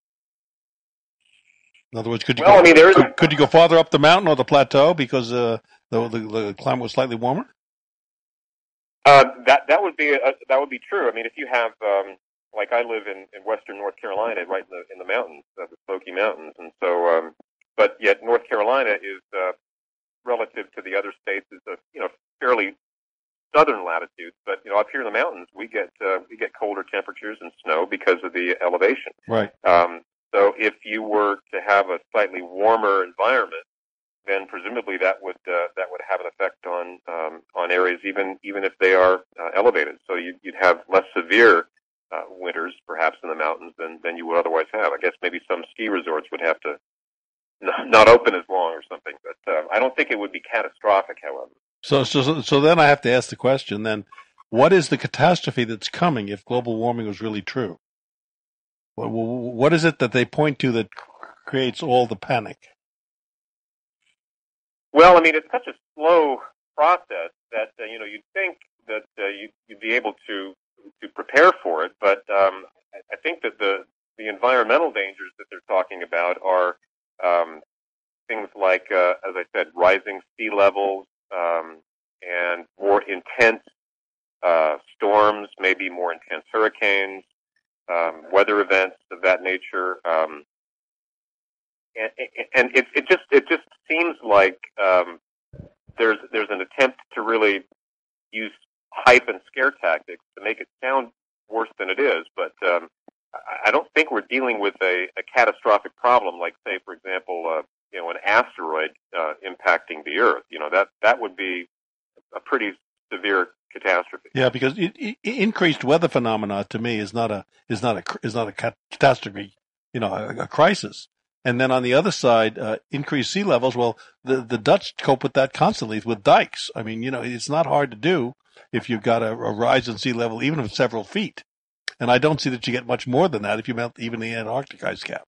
[SPEAKER 4] In other words, could you
[SPEAKER 3] well,
[SPEAKER 4] go,
[SPEAKER 3] I mean, there is
[SPEAKER 4] could, could you go farther up the mountain or the plateau because uh, the, the the climate was slightly warmer?
[SPEAKER 3] Uh, that that would be uh, that would be true. I mean, if you have, um, like I live in, in western North Carolina, right in the in the mountains, uh, the Smoky Mountains, and so, um, but yet North Carolina is uh, relative to the other states is a you know fairly southern latitude. But you know, up here in the mountains, we get uh, we get colder temperatures and snow because of the elevation.
[SPEAKER 4] Right.
[SPEAKER 3] Um, so if you were to have a slightly warmer environment, then presumably that would uh, that would have an effect on um, on areas even even if they are uh, elevated. So you'd, you'd have less severe uh, winters, perhaps in the mountains, than than you would otherwise have. I guess maybe some ski resorts would have to n- not open as long or something. But uh, I don't think it would be catastrophic, however.
[SPEAKER 4] So so so then I have to ask the question: then, what is the catastrophe that's coming if global warming was really true? What, what is it that they point to that creates all the panic?
[SPEAKER 3] Well, I mean, it's such a slow process that uh, you know you'd think that uh, you'd, you'd be able to to prepare for it, but um, I think that the the environmental dangers that they're talking about are um, things like, uh, as I said, rising sea levels um, and more intense uh, storms, maybe more intense hurricanes, weather events of that nature. Um, and and it, it just it just seems like um, there's there's an attempt to really use hype and scare tactics to make it sound worse than it is. But um, I don't think we're dealing with a, a catastrophic problem, like, say, for example, uh, you know, an asteroid uh, impacting the Earth. You know, that that would be a pretty severe catastrophe.
[SPEAKER 4] Yeah, because it, it, increased weather phenomena to me is not a is not a is not a catastrophe, you know, a, a crisis. And then on the other side, uh, increased sea levels. Well, the the Dutch cope with that constantly with dikes. I mean, you know, it's not hard to do if you've got a, a rise in sea level, even of several feet. And I don't see that you get much more than that if you melt even the Antarctic ice cap.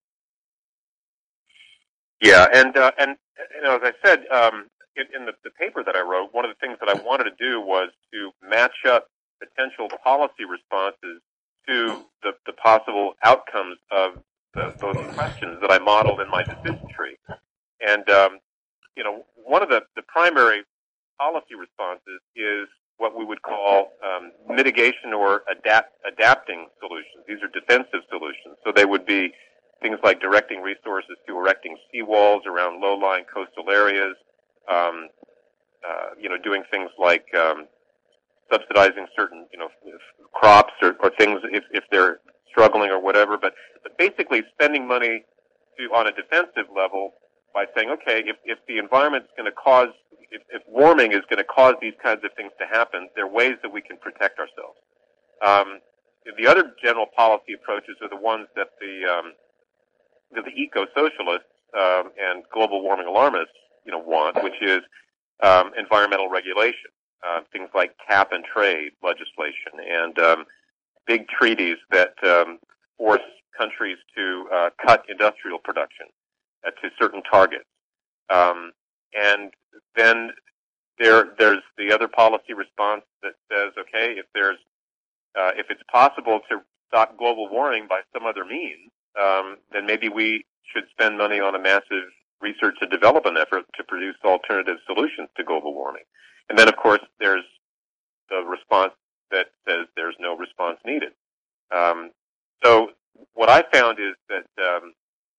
[SPEAKER 3] Yeah, and uh, and you know, as I said. Um, In, in the, the paper that I wrote, one of the things that I wanted to do was to match up potential policy responses to the, the possible outcomes of the, those questions that I modeled in my decision tree. And, um, you know, one of the, the primary policy responses is what we would call um, mitigation or adapt, adapting solutions. These are defensive solutions. So they would be things like directing resources to erecting seawalls around low-lying coastal areas, Um, uh, you know, doing things like um, subsidizing certain, you know, crops or, or things if, if they're struggling or whatever. But, but basically, spending money to on a defensive level by saying, okay, if, if the environment's going to cause, if, if warming is going to cause these kinds of things to happen, there are ways that we can protect ourselves. Um, the other general policy approaches are the ones that the um, that the eco-socialists um, and global warming alarmists you know, want, which is um, environmental regulation, uh, things like cap and trade legislation, and um, big treaties that um, force countries to uh, cut industrial production uh, to certain targets. Um, and then there, there's the other policy response that says, okay, if there's, uh, if it's possible to stop global warming by some other means, um, then maybe we should spend money on a massive research and development effort to produce alternative solutions to global warming. And then, of course, there's the response that says there's no response needed. Um, so what I found is that, um,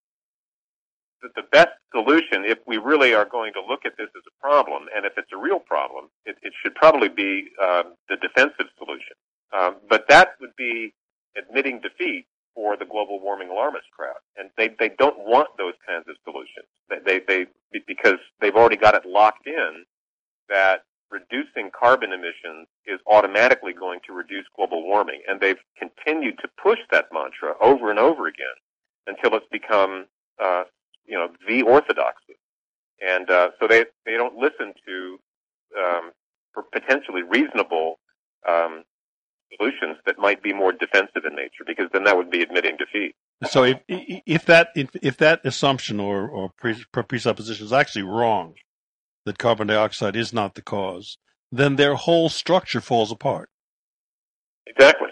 [SPEAKER 3] that the best solution, if we really are going to look at this as a problem, and if it's a real problem, it, it should probably be uh, the defensive solution. Um, but that would be admitting defeat for the global warming alarmist crowd, and they they don't want those kinds of solutions. They they, they because they've already got it locked in that reducing carbon emissions is automatically going to reduce global warming, and they've continued to push that mantra over and over again until it's become uh, you know the orthodoxy, and uh, so they they don't listen to um, potentially reasonable Um, solutions that might be more defensive in nature, because then that would be admitting defeat.
[SPEAKER 4] So if if that if, if that assumption or or presupposition is actually wrong, that carbon dioxide is not the cause, then their whole structure falls apart.
[SPEAKER 3] Exactly.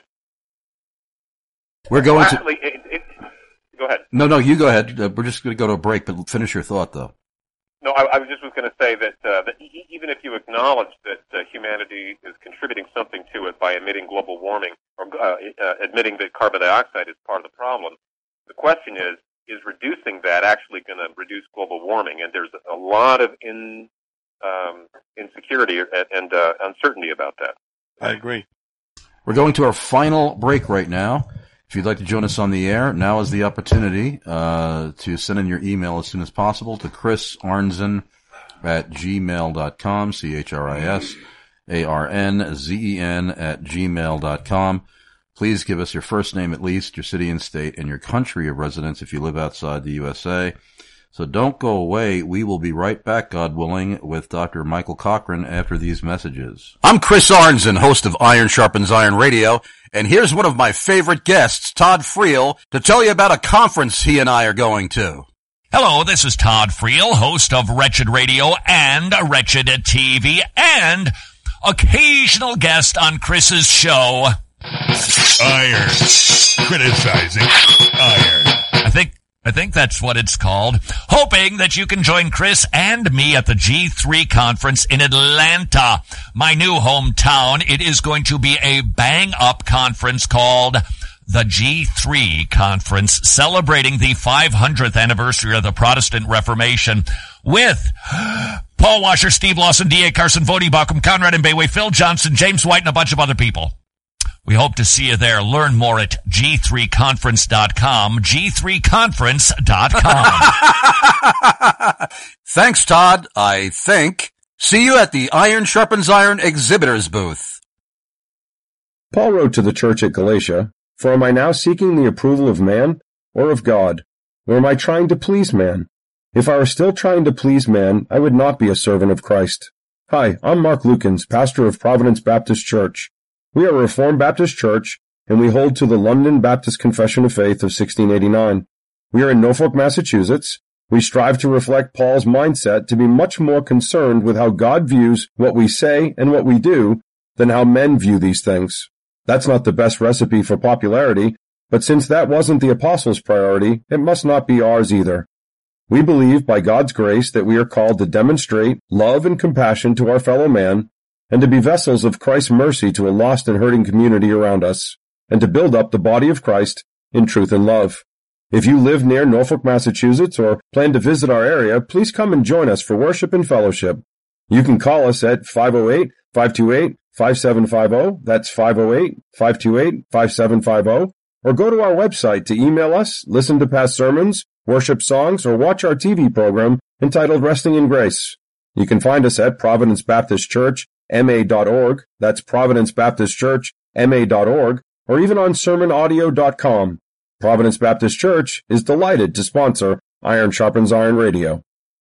[SPEAKER 2] We're going
[SPEAKER 3] well,
[SPEAKER 2] to.
[SPEAKER 3] Actually, it, it, go ahead.
[SPEAKER 2] No, no, you go ahead. Uh, we're just going to go to a break, but finish your thought, though.
[SPEAKER 3] No, I, I was just was going to say that, uh, that e- even if you acknowledge that uh, humanity is contributing something to it by emitting global warming or uh, uh, admitting that carbon dioxide is part of the problem, the question is, is reducing that actually going to reduce global warming? And there's a lot of in, um, insecurity and, and uh, uncertainty about that.
[SPEAKER 4] I agree.
[SPEAKER 2] We're going to our final break right now. If you'd like to join us on the air, now is the opportunity uh, to send in your email as soon as possible to Chris Arnzen at gmail dot com, C H R I S A R N Z E N at gmail dot com. Please give us your first name at least, your city and state, and your country of residence if you live outside the U S A. So don't go away. We will be right back, God willing, with Doctor Michael Cochran after these messages. I'm Chris Arnzen, host of Iron Sharpens Iron Radio, and here's one of my favorite guests, Todd Friel, to tell you about a conference he and I are going to.
[SPEAKER 13] Hello, this is Todd Friel, host of Wretched Radio and Wretched T V, and occasional guest on Chris's show.
[SPEAKER 14] Iron. Criticizing Iron.
[SPEAKER 13] I think I think that's what it's called. Hoping that you can join Chris and me at the G three conference in Atlanta, my new hometown. It is going to be a bang-up conference called the G three Conference, celebrating the five hundredth anniversary of the Protestant Reformation with Paul Washer, Steve Lawson, D A Carson, Vody Bauckham, Conrad and Bayway, Phil Johnson, James White, and a bunch of other people. We hope to see you there. Learn more at G three conference dot com, G three conference dot com.
[SPEAKER 2] Thanks, Todd, I think. See you at the Iron Sharpens Iron exhibitors booth.
[SPEAKER 21] Paul wrote to the church at Galatia, "For am I now seeking the approval of man or of God? Or am I trying to please man? If I were still trying to please man, I would not be a servant of Christ." Hi, I'm Mark Lukens, pastor of Providence Baptist Church. We are a Reformed Baptist church, and we hold to the London Baptist Confession of Faith of sixteen eighty-nine. We are in Norfolk, Massachusetts. We strive to reflect Paul's mindset to be much more concerned with how God views what we say and what we do than how men view these things. That's not the best recipe for popularity, but since that wasn't the apostles' priority, it must not be ours either. We believe by God's grace that we are called to demonstrate love and compassion to our fellow man, and to be vessels of Christ's mercy to a lost and hurting community around us, and to build up the body of Christ in truth and love. If you live near Norfolk, Massachusetts, or plan to visit our area, please come and join us for worship and fellowship. You can call us at five oh eight, five two eight, five seven five zero, that's five oh eight, five two eight, five seven five zero, or go to our website to email us, listen to past sermons, worship songs, or watch our T V program entitled Resting in Grace. You can find us at Providence Baptist Church, M A dot org, that's Providence Baptist Church, M A dot org, or even on sermon audio dot com. Providence Baptist Church is delighted to sponsor Iron Sharpens Iron Radio.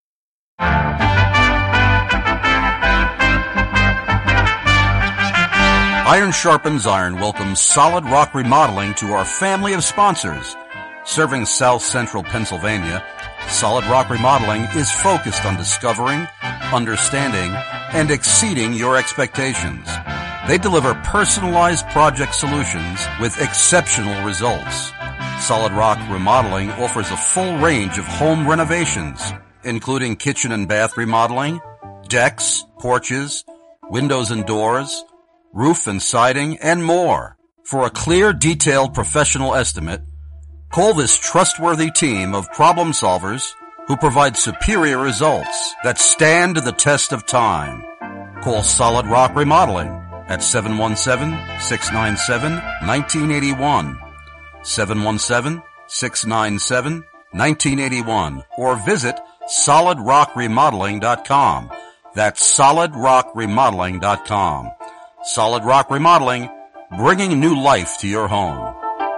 [SPEAKER 2] Iron Sharpens Iron welcomes Solid Rock Remodeling to our family of sponsors. Serving South Central Pennsylvania, Solid Rock Remodeling is focused on discovering, understanding, and exceeding your expectations. They deliver personalized project solutions with exceptional results. Solid Rock Remodeling offers a full range of home renovations, including kitchen and bath remodeling, decks, porches, windows and doors, roof and siding, and more. For a clear, detailed professional estimate, call this trustworthy team of problem solvers who provide superior results that stand the test of time. Call Solid Rock Remodeling at seven one seven, six nine seven, one nine eight one, seven one seven, six nine seven, one nine eight one, or visit solid rock remodeling dot com. That's solid rock remodeling dot com. Solid Rock Remodeling, bringing new life to your home.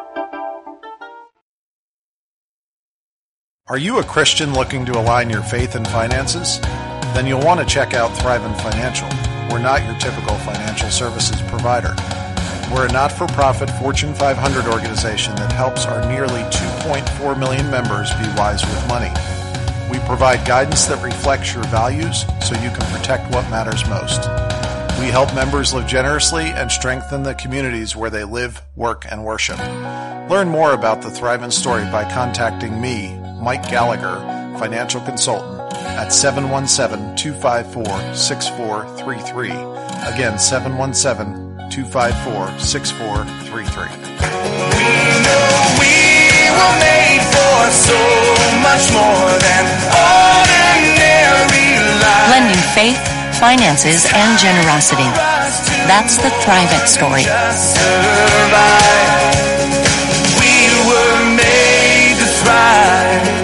[SPEAKER 6] Are you a Christian looking to align your faith and finances? Then you'll want to check out Thrivent Financial. We're not your typical financial services provider. We're a not-for-profit Fortune five hundred organization that helps our nearly two point four million members be wise with money. We provide guidance that reflects your values so you can protect what matters most. We help members live generously and strengthen the communities where they live, work, and worship. Learn more about the Thrivent story by contacting me, Mike Gallagher, financial consultant, at seven one seven, two five four, six four three three. Again, seven one seven, two five four, six four three three.
[SPEAKER 7] We know we were made for so much more than ordinary life.
[SPEAKER 8] Blending faith, finances, and generosity. That's the Thrivent story.
[SPEAKER 7] We were made to thrive.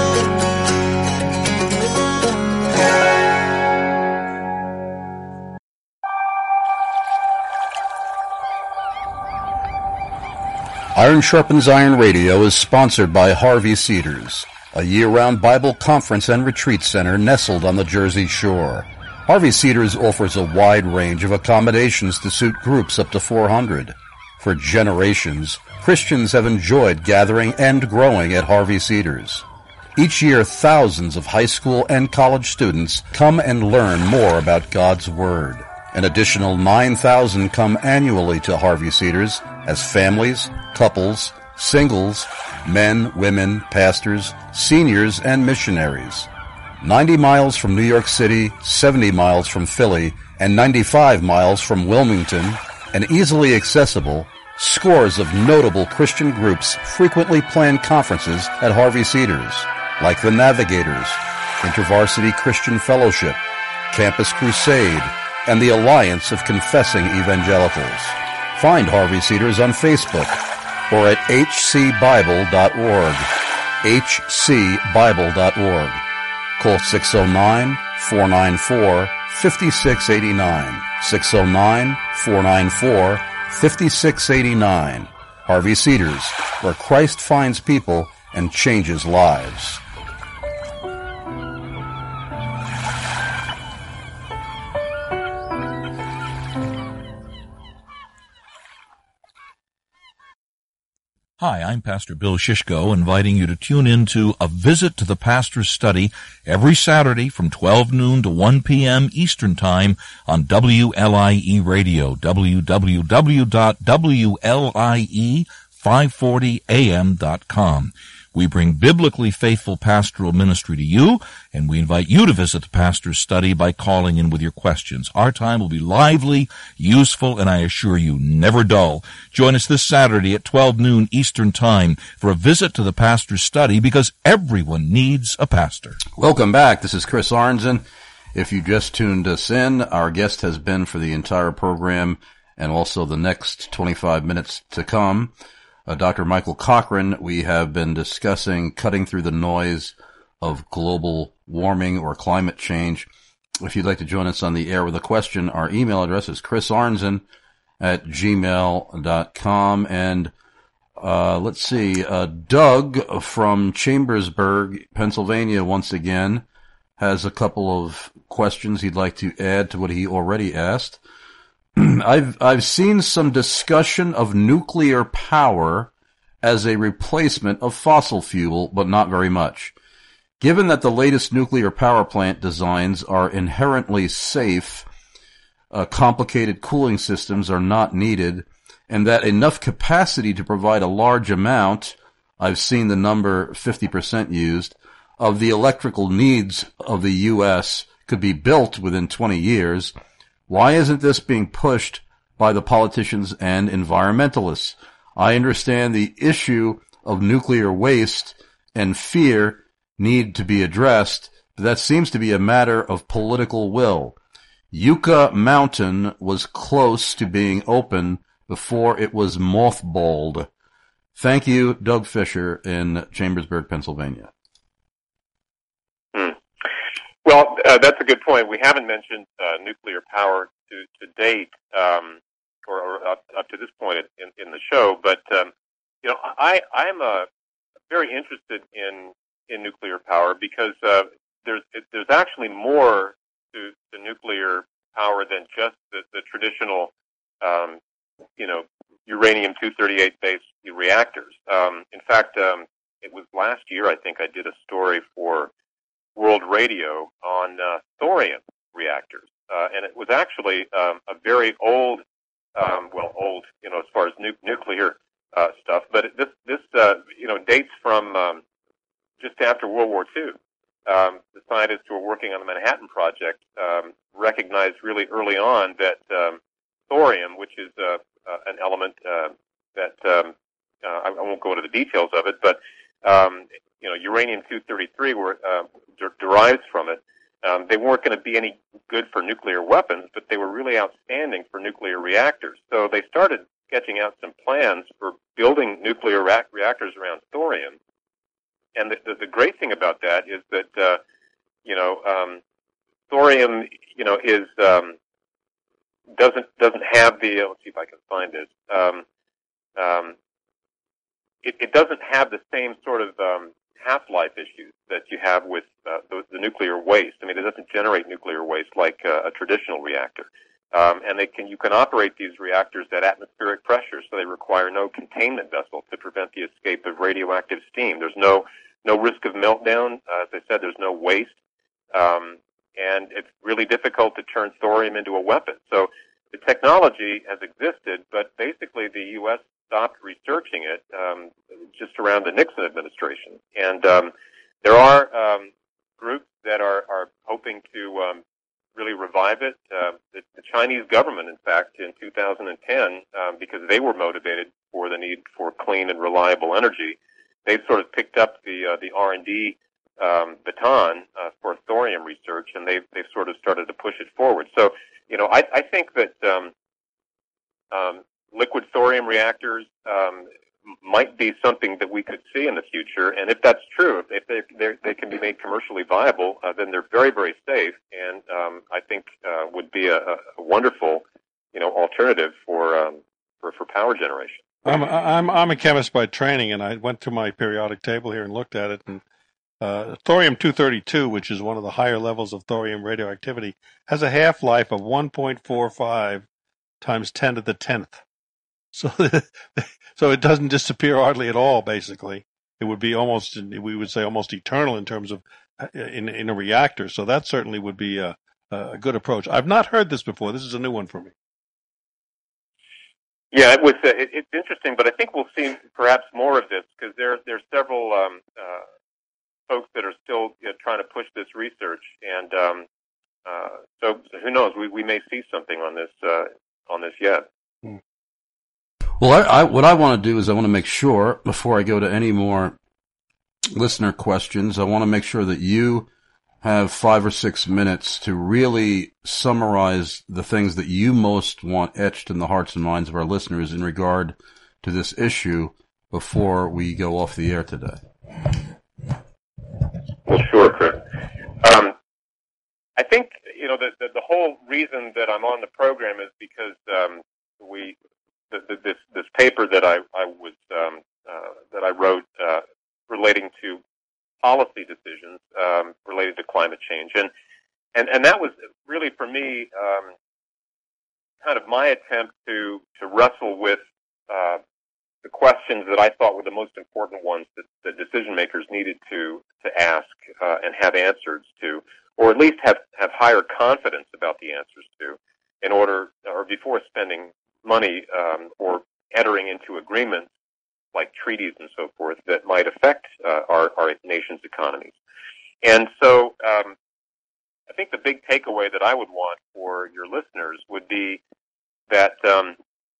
[SPEAKER 2] Iron Sharpens Iron Radio is sponsored by Harvey Cedars, a year-round Bible conference and retreat center nestled on the Jersey Shore. Harvey Cedars offers a wide range of accommodations to suit groups up to four hundred. For generations, Christians have enjoyed gathering and growing at Harvey Cedars. Each year, thousands of high school and college students come and learn more about God's Word. An additional nine thousand come annually to Harvey Cedars as families, couples, singles, men, women, pastors, seniors, and missionaries. ninety miles from New York City, seventy miles from Philly, and ninety-five miles from Wilmington, and easily accessible, Scores of notable Christian groups frequently plan conferences at Harvey Cedars, like the Navigators, InterVarsity Christian Fellowship, Campus Crusade, and the Alliance of Confessing Evangelicals. Find Harvey Cedars on Facebook or at h c bible dot org. h c bible dot org. Call six oh nine, four nine four, five six eight nine. six oh nine, four nine four, five six eight nine. Harvey Cedars, where Christ finds people and changes lives.
[SPEAKER 12] Hi, I'm Pastor Bill Shishko, inviting you to tune in to A Visit to the Pastor's Study every Saturday from twelve noon to one p.m. Eastern Time on W L I E Radio, w w w dot w l i e five forty a m dot com. We bring biblically faithful pastoral ministry to you, and we invite you to visit the Pastor's Study by calling in with your questions. Our time will be lively, useful, and I assure you, never dull. Join us this Saturday at twelve noon Eastern Time for a visit to the Pastor's Study, because everyone needs a pastor.
[SPEAKER 2] Welcome back. This is Chris Arnzen. If you just tuned us in, our guest has been for the entire program and also the next twenty-five minutes to come. Uh, Doctor Michael Cochran. We have been discussing cutting through the noise of global warming or climate change. If you'd like to join us on the air with a question, our email address is chrisarnzen at gmail dot com. And uh, let's see, uh, Doug from Chambersburg, Pennsylvania, once again, has a couple of questions he'd like to add to what he already asked. I've I've seen some discussion of nuclear power as a replacement of fossil fuel, but not very much. Given that the latest nuclear power plant designs are inherently safe, uh, complicated cooling systems are not needed, and that enough capacity to provide a large amount, I've seen the number fifty percent used, of the electrical needs of the U S could be built within twenty years, why isn't this being pushed by the politicians and environmentalists? I understand the issue of nuclear waste and fear need to be addressed, but that seems to be a matter of political will. Yucca Mountain was close to being open before it was mothballed. Thank you, Doug Fisher in Chambersburg, Pennsylvania.
[SPEAKER 3] Well, uh, that's a good point. We haven't mentioned uh, nuclear power to, to date, um, or, or up, up to this point in, in the show. But um, you know, I I'm uh, very interested in in nuclear power because uh, there's it, there's actually more to, to nuclear power than just the, the traditional, um, you know, uranium two thirty-eight based reactors. Um, in fact, um, it was last year I think I did a story for World Radio on uh, thorium reactors, uh, and it was actually um, a very old, um, well, old, you know, as far as nu- nuclear uh, stuff. But it, this, this, uh, you know, dates from um, just after World War Two. Um, the scientists who were working on the Manhattan Project um, recognized really early on that um, thorium, which is uh, uh, an element uh, that um, uh, I won't go into the details of it, but um, you know, uranium two thirty-three were uh, der- derives from it. Um, they weren't going to be any good for nuclear weapons, but they were really outstanding for nuclear reactors. So they started sketching out some plans for building nuclear ra- reactors around thorium. And the, the, the great thing about that is that, uh, you know, um, thorium, you know, is um, doesn't doesn't have the. Let's see if I can find it. Um, um, it, it doesn't have the same sort of um, half-life issues that you have with uh, the, the nuclear waste. I mean, it doesn't generate nuclear waste like uh, a traditional reactor. Um, and they can you can operate these reactors at atmospheric pressure, so they require no containment vessel to prevent the escape of radioactive steam. There's no no risk of meltdown. Uh, as I said, there's no waste, um, and it's really difficult to turn thorium into a weapon. So the technology has existed, but basically the U S stopped researching it um, just around the Nixon administration. And um, there are um, groups that are, are hoping to um, really revive it. Uh, the, the Chinese government, in fact, in two thousand ten, um, because they were motivated for the need for clean and reliable energy, they've sort of picked up the uh, the R and D um, baton uh, for thorium research, and they've they've sort of started to push it forward. So, you know, I, I think that um, um, liquid thorium reactors um, might be something that we could see in the future, and if that's true, if they they they can be made commercially viable, uh, then they're very, very safe, and um, I think uh, would be a, a wonderful, you know, alternative for um, for for power generation.
[SPEAKER 4] I'm I'm I'm a chemist by training, and I went through my periodic table here and looked at it, and uh, thorium two thirty-two, which is one of the higher levels of thorium radioactivity, has a half-life of one point four five times ten to the tenth. So, so it doesn't disappear hardly at all. Basically, it would be almost, we would say, almost eternal in terms of in in a reactor. So that certainly would be a, a good approach. I've not heard this before. This is a new one for me.
[SPEAKER 3] Yeah, it was. Uh, it, it's interesting, but I think we'll see perhaps more of this because there there's several um, uh, folks that are still you know, trying to push this research, and um, uh, so who knows? We we may see something on this uh, on this yet.
[SPEAKER 2] Well, I, I, what I want to do is I want to make sure before I go to any more listener questions, I want to make sure that you have five or six minutes to really summarize the things that you most want etched in the hearts and minds of our listeners in regard to this issue before we go off the air today.
[SPEAKER 3] Well, sure, Chris. Um, I think, you know, the, the, the whole reason that I'm on the program is because um, we, the, the, this, this paper that I, I was, um, uh, that I wrote uh, relating to policy decisions um, related to climate change, and and and that was really for me um, kind of my attempt to to wrestle with uh, the questions that I thought were the most important ones that the decision makers needed to to ask uh, and have answers to, or at least have have higher confidence about the answers to, in order or before spending money um, or entering into agreements like treaties and so forth that might affect uh, our, our nation's economies. And so um, I think the big takeaway that I would want for your listeners would be that um,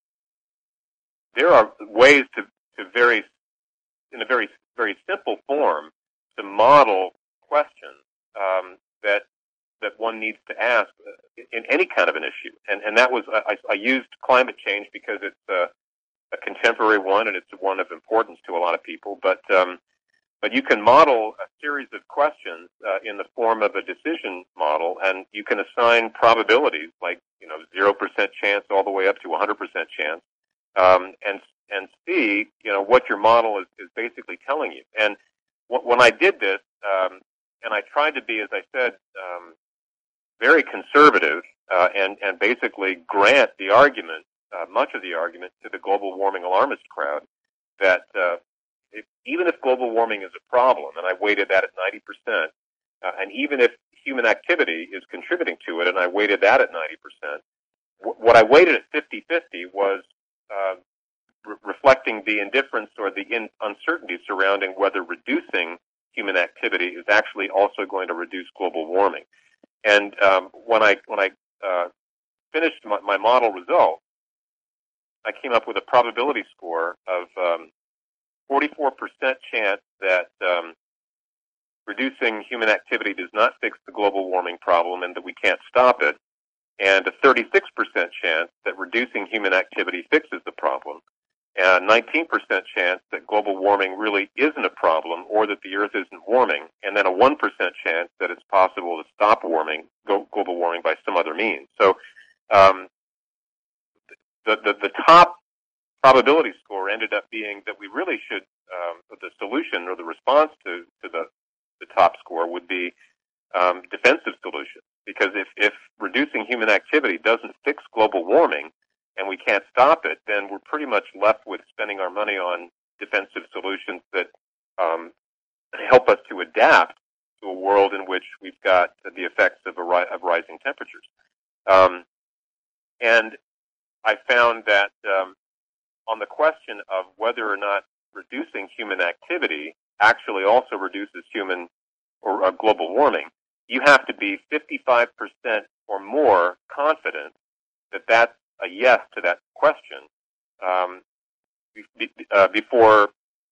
[SPEAKER 3] there are ways to, to very, in a very, very simple form, to model questions um, that that one needs to ask in any kind of an issue. And, and that was, I, I used climate change because it's uh, a contemporary one, and it's one of importance to a lot of people. But um, but you can model a series of questions uh, in the form of a decision model, and you can assign probabilities, like you know zero percent chance all the way up to one hundred percent chance, um, and and see you know what your model is, is basically telling you. And w- when I did this, um, and I tried to be, as I said, um, very conservative, uh, and and basically grant the argument. Uh, much of the argument to the global warming alarmist crowd that uh, if, even if global warming is a problem, and I weighted that at ninety percent, uh, and even if human activity is contributing to it, and I weighted that at ninety percent, w- what I weighted at fifty-fifty was uh, re- reflecting the indifference or the in- uncertainty surrounding whether reducing human activity is actually also going to reduce global warming. And um, when I when I uh, finished my, my model results, I came up with a probability score of um, forty-four percent chance that um, reducing human activity does not fix the global warming problem and that we can't stop it, and a thirty-six percent chance that reducing human activity fixes the problem, and a nineteen percent chance that global warming really isn't a problem or that the Earth isn't warming, and then a one percent chance that it's possible to stop warming, global warming by some other means. So um, The, the, the top probability score ended up being that we really should, um, the solution or the response to, to the, the top score would be um, defensive solutions. Because if, if reducing human activity doesn't fix global warming and we can't stop it, then we're pretty much left with spending our money on defensive solutions that um, help us to adapt to a world in which we've got the effects of, a ri- of rising temperatures. Um, and I found that um, on the question of whether or not reducing human activity actually also reduces human or uh, global warming, you have to be fifty-five percent or more confident that that's a yes to that question um, be, uh, before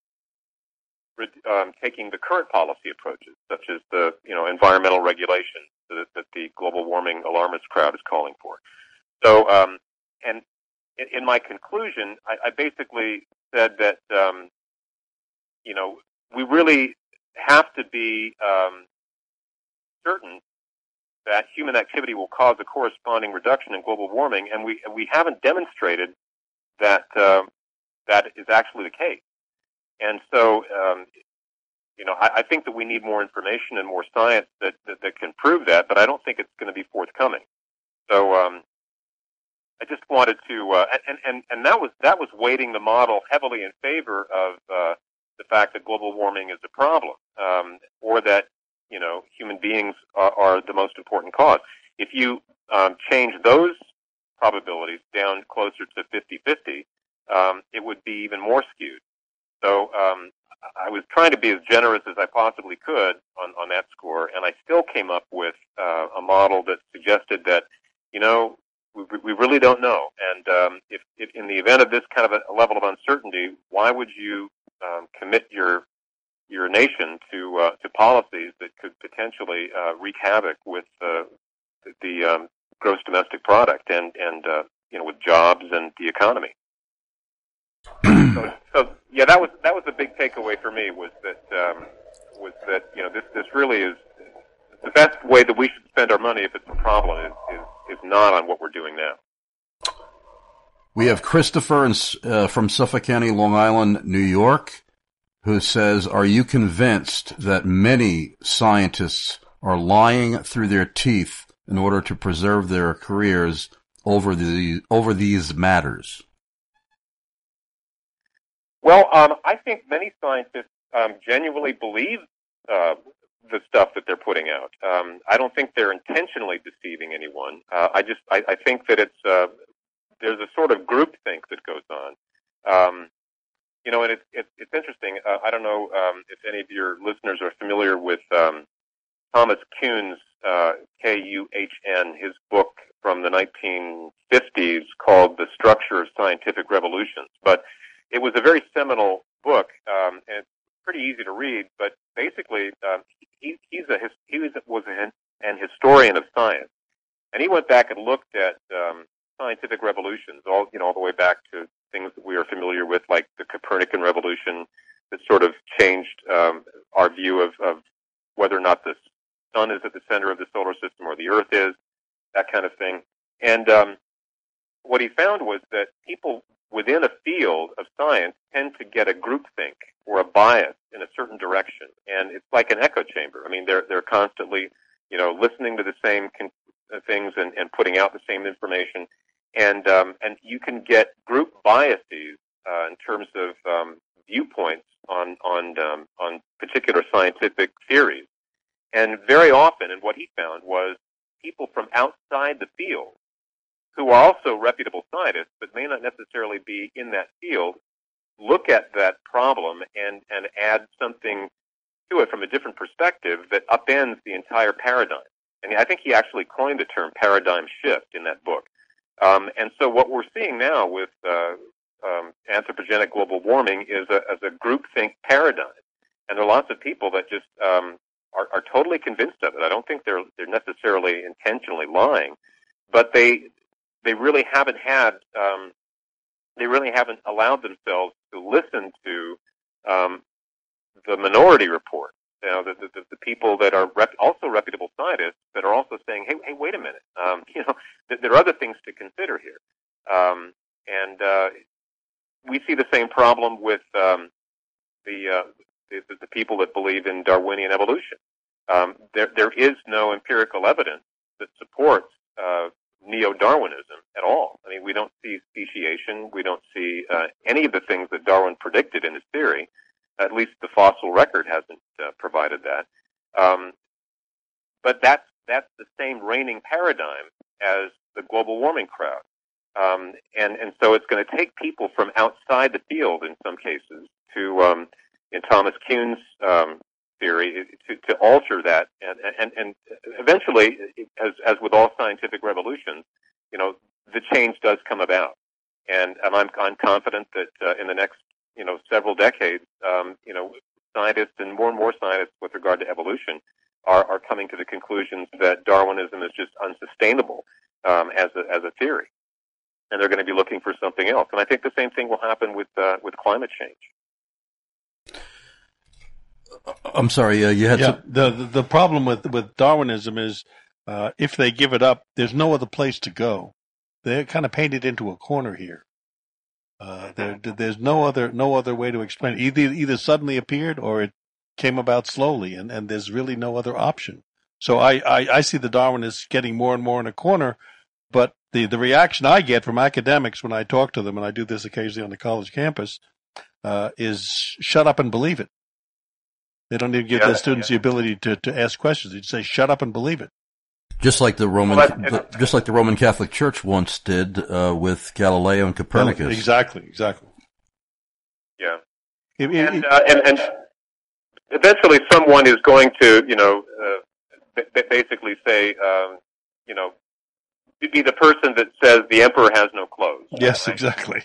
[SPEAKER 3] um, taking the current policy approaches, such as the you know environmental regulation that, that the global warming alarmist crowd is calling for. So, um, and in, in my conclusion, I, I basically said that um, you know we really have to be um, certain that human activity will cause a corresponding reduction in global warming, and we we haven't demonstrated that uh, that is actually the case. And so, um, you know, I, I think that we need more information and more science that, that, that can prove that, but I don't think it's going to be forthcoming. So um, I just wanted to, uh, and, and, and that was that was weighting the model heavily in favor of uh, the fact that global warming is a problem, um, or that, you know, human beings are, are the most important cause. If you um, change those probabilities down closer to fifty-fifty, um, it would be even more skewed. So um, I was trying to be as generous as I possibly could on, on that score, and I still came up with uh, a model that suggested that, you know, we, we really don't know. And um, if, if in the event of this kind of a, a level of uncertainty, why would you um, commit your your nation to uh, to policies that could potentially uh, wreak havoc with uh, the um, gross domestic product and and uh, you know with jobs and the economy. so, so yeah, that was that was the big takeaway for me was that um, was that you know this this really is the best way that we should spend our money if it's a problem is is, is not on what we're doing now.
[SPEAKER 2] We have Christopher in, uh, from Suffolk County, Long Island, New York, who says, are you convinced that many scientists are lying through their teeth in order to preserve their careers over the over these matters?
[SPEAKER 3] Well, um, I think many scientists um, genuinely believe uh, the stuff that they're putting out. Um, I don't think they're intentionally deceiving anyone. Uh, I just I, I think that it's uh, there's a sort of groupthink that goes on. Um, You know, and it's it's, it's interesting. Uh, I don't know um, if any of your listeners are familiar with um, Thomas Kuhn's uh, K U H N, his book from the nineteen fifties called "The Structure of Scientific Revolutions." But it was a very seminal book, um, and it's pretty easy to read. But basically, um, he, he's a his, he was, was an, an historian of science, and he went back and looked at um, scientific revolutions, all you know, all the way back to things that we are familiar with, like the Copernican revolution, that sort of changed um, our view of, of whether or not the sun is at the center of the solar system or the Earth is, that kind of thing. And um, what he found was that people within a field of science tend to get a groupthink or a bias in a certain direction, and it's like an echo chamber. I mean, they're they're constantly, you know, listening to the same con- things and, and putting out the same information. And um, and you can get group biases uh, in terms of um, viewpoints on on um, on particular scientific theories. And very often, and what he found was people from outside the field, who are also reputable scientists but may not necessarily be in that field, look at that problem and and add something to it from a different perspective that upends the entire paradigm. And I think he actually coined the term paradigm shift in that book. Um, and so what we're seeing now with uh, um, anthropogenic global warming is a, as a groupthink paradigm. And there are lots of people that just um, are, are totally convinced of it. I don't think they're they're necessarily intentionally lying, but they they really haven't had um, they really haven't allowed themselves to listen to um, the minority report. You know, the, the, the people that are rep- also reputable scientists that are also saying, hey, hey, wait a minute. Um, you know, th- there are other things to consider here. Um, and uh, we see the same problem with um, the, uh, the the people that believe in Darwinian evolution. Um, there there is no empirical evidence that supports uh, neo-Darwinism at all. I mean, we don't see speciation. We don't see uh, any of the things that Darwin predicted in his theory. At least the fossil record hasn't uh, provided that. Um, but that's, that's the same reigning paradigm as the global warming crowd. Um, and, and so it's going to take people from outside the field in some cases to, um, in Thomas Kuhn's um, theory to, to alter that, and, and, and eventually, as, as with all scientific revolutions, you know, the change does come about. And, and I'm, I'm confident that uh, in the next, you know, several decades, um, you know, scientists and more and more scientists with regard to evolution are, are coming to the conclusions that Darwinism is just unsustainable um, as a, as a theory, and they're going to be looking for something else. And I think the same thing will happen with uh, with climate change.
[SPEAKER 2] I'm sorry, uh, you had
[SPEAKER 4] yeah,
[SPEAKER 2] to...
[SPEAKER 4] the, the the problem with with Darwinism is uh, if they give it up, there's no other place to go. They're kind of painted into a corner here. Uh, there, there's no other no other way to explain it. Either either suddenly appeared or it came about slowly, and, and there's really no other option. So I, I, I see the Darwinists getting more and more in a corner, but the, the reaction I get from academics when I talk to them, and I do this occasionally on the college campus, uh, is shut up and believe it. They don't even give
[SPEAKER 3] yeah,
[SPEAKER 4] their students
[SPEAKER 3] yeah.
[SPEAKER 4] the ability to, to ask questions. They just say, shut up and believe it.
[SPEAKER 2] Just like the Roman,
[SPEAKER 3] well, the,
[SPEAKER 2] just like the Roman Catholic Church once did uh, with Galileo and Copernicus.
[SPEAKER 4] Well, exactly, exactly.
[SPEAKER 3] Yeah,
[SPEAKER 4] it, it,
[SPEAKER 3] and, uh, and and eventually someone is going to, you know, uh, b- basically say, um, you know, be the person that says the emperor has no clothes.
[SPEAKER 4] Yes,
[SPEAKER 3] right?
[SPEAKER 4] exactly.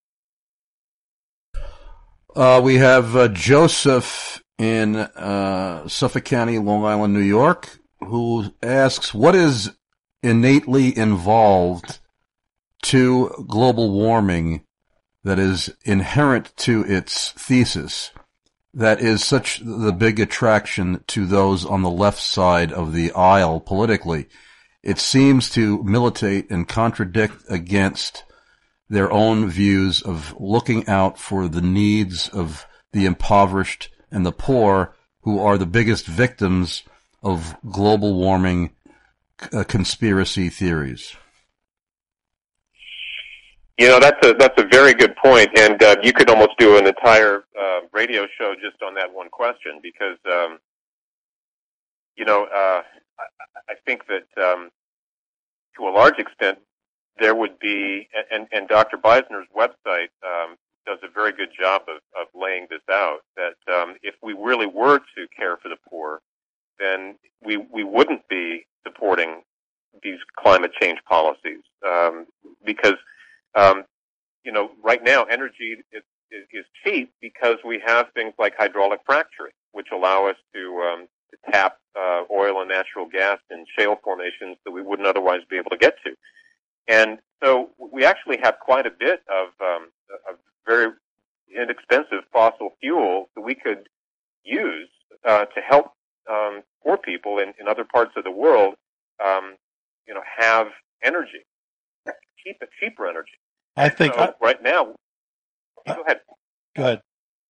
[SPEAKER 3] Uh,
[SPEAKER 2] uh, we have uh, Joseph in uh, Suffolk County, Long Island, New York, who asks, what is innately involved to global warming that is inherent to its thesis that is such the big attraction to those on the left side of the aisle politically? It seems to militate and contradict against their own views of looking out for the needs of the impoverished and the poor, who are the biggest victims of global warming uh, conspiracy theories.
[SPEAKER 3] You know, that's a that's a very good point, and uh, you could almost do an entire uh, radio show just on that one question, because um, you know, uh, I, I think that um, to a large extent there would be, and, and Doctor Beisner's website um, does a very good job of, of laying this out, that um, if we really were to care for the poor, then we we wouldn't be supporting these climate change policies, um, because um, you know, right now energy is, is, is cheap because we have things like hydraulic fracturing, which allow us to, um, to tap uh, oil and natural gas in shale formations that we wouldn't otherwise be able to get to. And so we actually have quite a bit of, um, of very inexpensive fossil fuel that we could use uh, to help um, poor people in, in other parts of the world, um, you know, have energy, cheap, cheaper energy.
[SPEAKER 4] I think
[SPEAKER 3] so
[SPEAKER 4] I,
[SPEAKER 3] right now. Uh, go ahead.
[SPEAKER 4] Go ahead.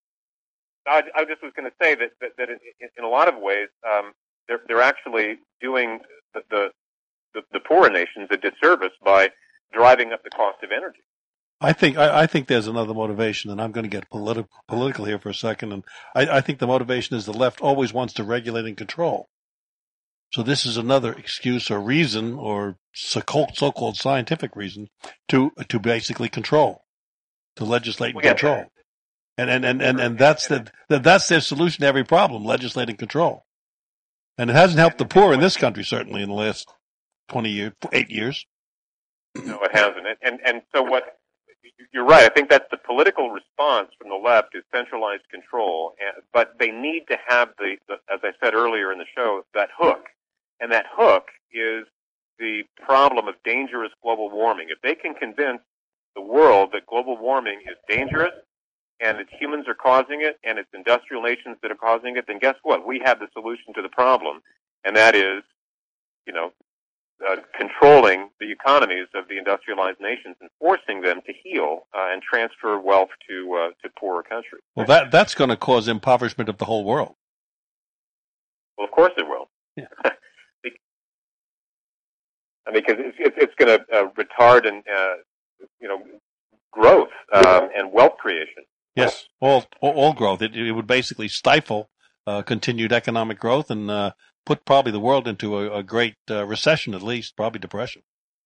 [SPEAKER 3] I, I just was going to say that that, that in, in a lot of ways, um, they're they're actually doing the, the the the poorer nations a disservice by driving up the cost of energy.
[SPEAKER 4] I think I, I think there's another motivation, and I'm going to get politi- political here for a second. And I, I think the motivation is the left always wants to regulate and control. So this is another excuse or reason, or so-called, so-called scientific reason, to to basically control, to legislate and
[SPEAKER 3] well, yeah,
[SPEAKER 4] control, and and and and, and that's the that's their solution to every problem: legislate and control. And it hasn't helped the poor in this country, certainly in the last twenty years, eight years.
[SPEAKER 3] No, it hasn't. And and, and so what? You're right. I think that's the political response from the left is centralized control, and, but they need to have the, the, as I said earlier in the show, that hook. And that hook is the problem of dangerous global warming. If they can convince the world that global warming is dangerous and that humans are causing it and it's industrial nations that are causing it, then guess what? We have the solution to the problem, and that is, you know, uh, controlling the economies of the industrialized nations and forcing them to heal uh, and transfer wealth to uh, to poorer countries.
[SPEAKER 4] Well, that that's going to cause impoverishment of the whole world.
[SPEAKER 3] Well, of course it will.
[SPEAKER 4] Yeah.
[SPEAKER 3] I mean, because it's, it's, it's going to uh, retard and uh, you know growth um, and wealth creation.
[SPEAKER 4] Yes, all all, all growth. It, it would basically stifle uh, continued economic growth and uh, put probably the world into a, a great uh, recession, at least probably depression.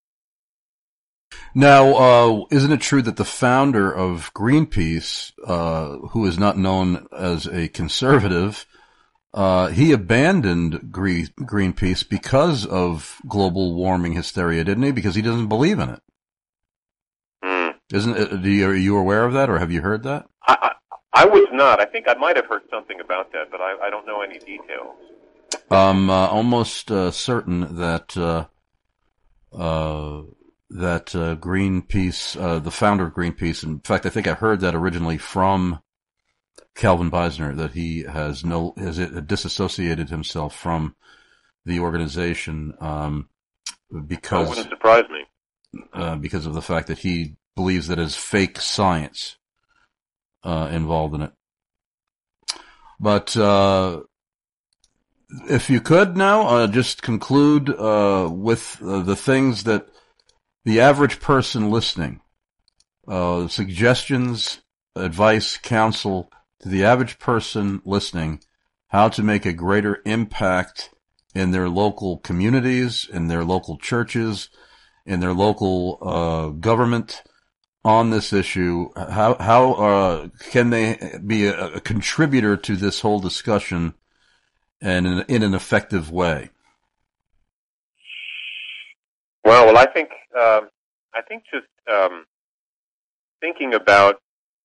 [SPEAKER 2] Now, uh, isn't it true that the founder of Greenpeace, uh, who is not known as a conservative, uh, he abandoned Green, Greenpeace because of global warming hysteria, didn't he? Because he doesn't believe in it.
[SPEAKER 3] Mm.
[SPEAKER 2] Isn't it, do you, are you aware of that, or have you heard that?
[SPEAKER 3] I, I, I was not. I think I might have heard something about that, but I, I don't know any details.
[SPEAKER 2] I'm uh, almost uh, certain that uh, uh, that uh, Greenpeace, uh, the founder of Greenpeace, in fact, I think I heard that originally from Calvin Beisner, that he has no has disassociated himself from the organization um, because
[SPEAKER 3] that wouldn't surprise me.
[SPEAKER 2] Uh, because of the fact that he believes that there's fake science uh, involved in it. But uh, if you could now uh, just conclude uh, with uh, the things that the average person listening, uh, suggestions, advice, counsel to the average person listening, how to make a greater impact in their local communities, in their local churches, in their local uh, government on this issue. How how uh, can they be a, a contributor to this whole discussion and in, in an effective way?
[SPEAKER 3] Well, well, I think um, I think just um, thinking about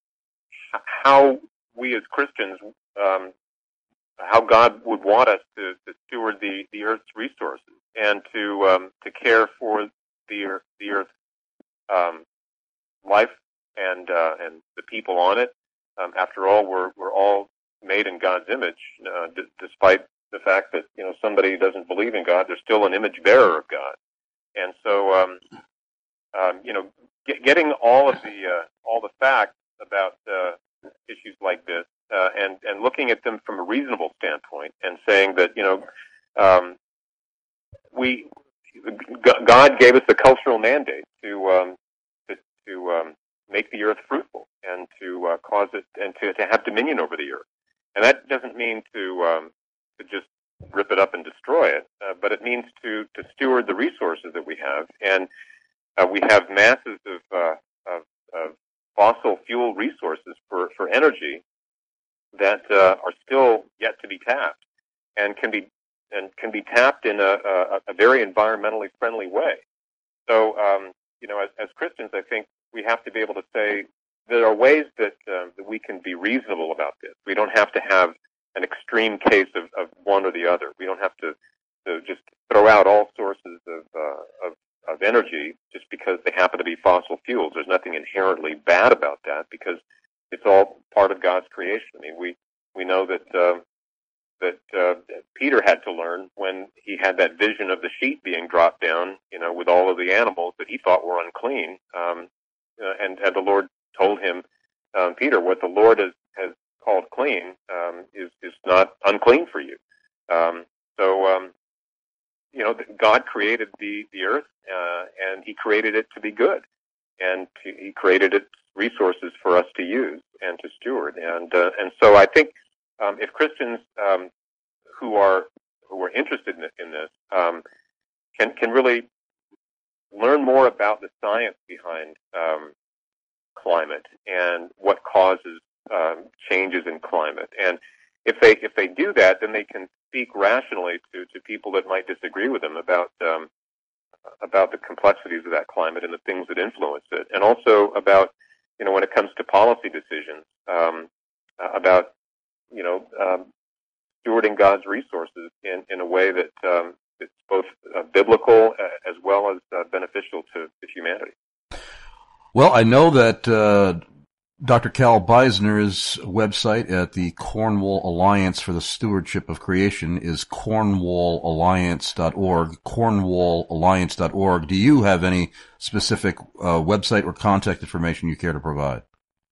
[SPEAKER 3] how we as Christians, um, how God would want us to, to steward the, the Earth's resources and to um, to care for the Earth, the Earth um, life and uh, and the people on it. Um, after all, we're we're all made in God's image, uh, d- despite the fact that you know somebody doesn't believe in God. They're still an image bearer of God. And so, um, um, you know, get, getting all of the uh, all the facts about uh, issues like this, uh, and and looking at them from a reasonable standpoint, and saying that you know, um, we God gave us a cultural mandate to um, to, to um, make the earth fruitful and to uh, cause it and to, to have dominion over the earth, and that doesn't mean to um, to just rip it up and destroy it, uh, but it means to, to steward the resources that we have. And uh, we have masses of, uh, of, of fossil fuel resources for, for energy that uh, are still yet to be tapped and can be and can be tapped in a, a, a very environmentally friendly way. So, um, you know, as, as Christians, I think we have to be able to say there are ways that, uh, that we can be reasonable about this. We don't have to have an extreme case of, of one or the other. We don't have to, to just throw out all sources of, uh, of of energy just because they happen to be fossil fuels. There's nothing inherently bad about that because it's all part of God's creation. I mean, we we know that uh, that uh, Peter had to learn when he had that vision of the sheep being dropped down, you know, with all of the animals that he thought were unclean, um, uh, and and the Lord told him, um, Peter, what the Lord has has called clean um, is is not unclean for you. Um, so um, you know, God created the the earth, uh, and He created it to be good, and to, He created its resources for us to use and to steward. And uh, and so I think um, if Christians um, who are who are interested in, in this um, can can really learn more about the science behind um, climate and what causes Um, changes in climate, and if they if they do that, then they can speak rationally to, to people that might disagree with them about um, about the complexities of that climate and the things that influence it, and also about you know when it comes to policy decisions um, about you know um, stewarding God's resources in, in a way that um, it's both uh, biblical uh, as well as uh, beneficial to, to humanity.
[SPEAKER 2] Well, I know that. Uh Doctor Cal Beisner's website at the Cornwall Alliance for the Stewardship of Creation is cornwall alliance dot org, cornwall alliance dot org. Do you have any specific uh, website or contact information you care to provide?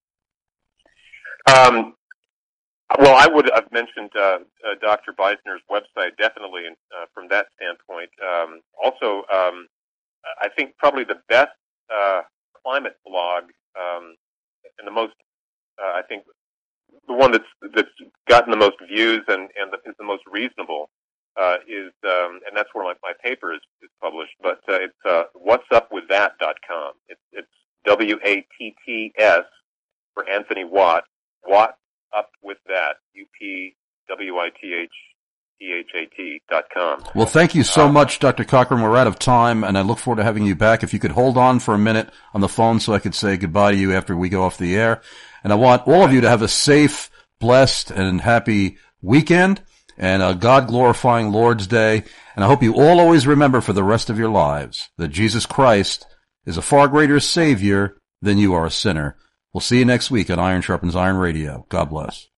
[SPEAKER 3] Um, well, I would have mentioned uh, uh, Doctor Beisner's website, definitely uh, from that standpoint. Um, also, um, I think probably the best uh, climate blog um, and the most, uh, I think, the one that's that's gotten the most views and, and the, is the most reasonable uh, is, um, and that's where my, my paper is, is published, but uh, it's uh, what's up with that dot com. It's, it's W A T T S for Anthony Watt, Watt Up With That, U P W I T H T H A T dot com.
[SPEAKER 2] Well, thank you so
[SPEAKER 3] Uh,
[SPEAKER 2] much, Doctor Cochran. We're out of time, and I look forward to having you back. If you could hold on for a minute on the phone so I could say goodbye to you after we go off the air. And I want all of you to have a safe, blessed, and happy weekend and a God-glorifying Lord's Day. And I hope you all always remember for the rest of your lives that Jesus Christ is a far greater Savior than you are a sinner. We'll see you next week on Iron Sharpens Iron Radio. God bless.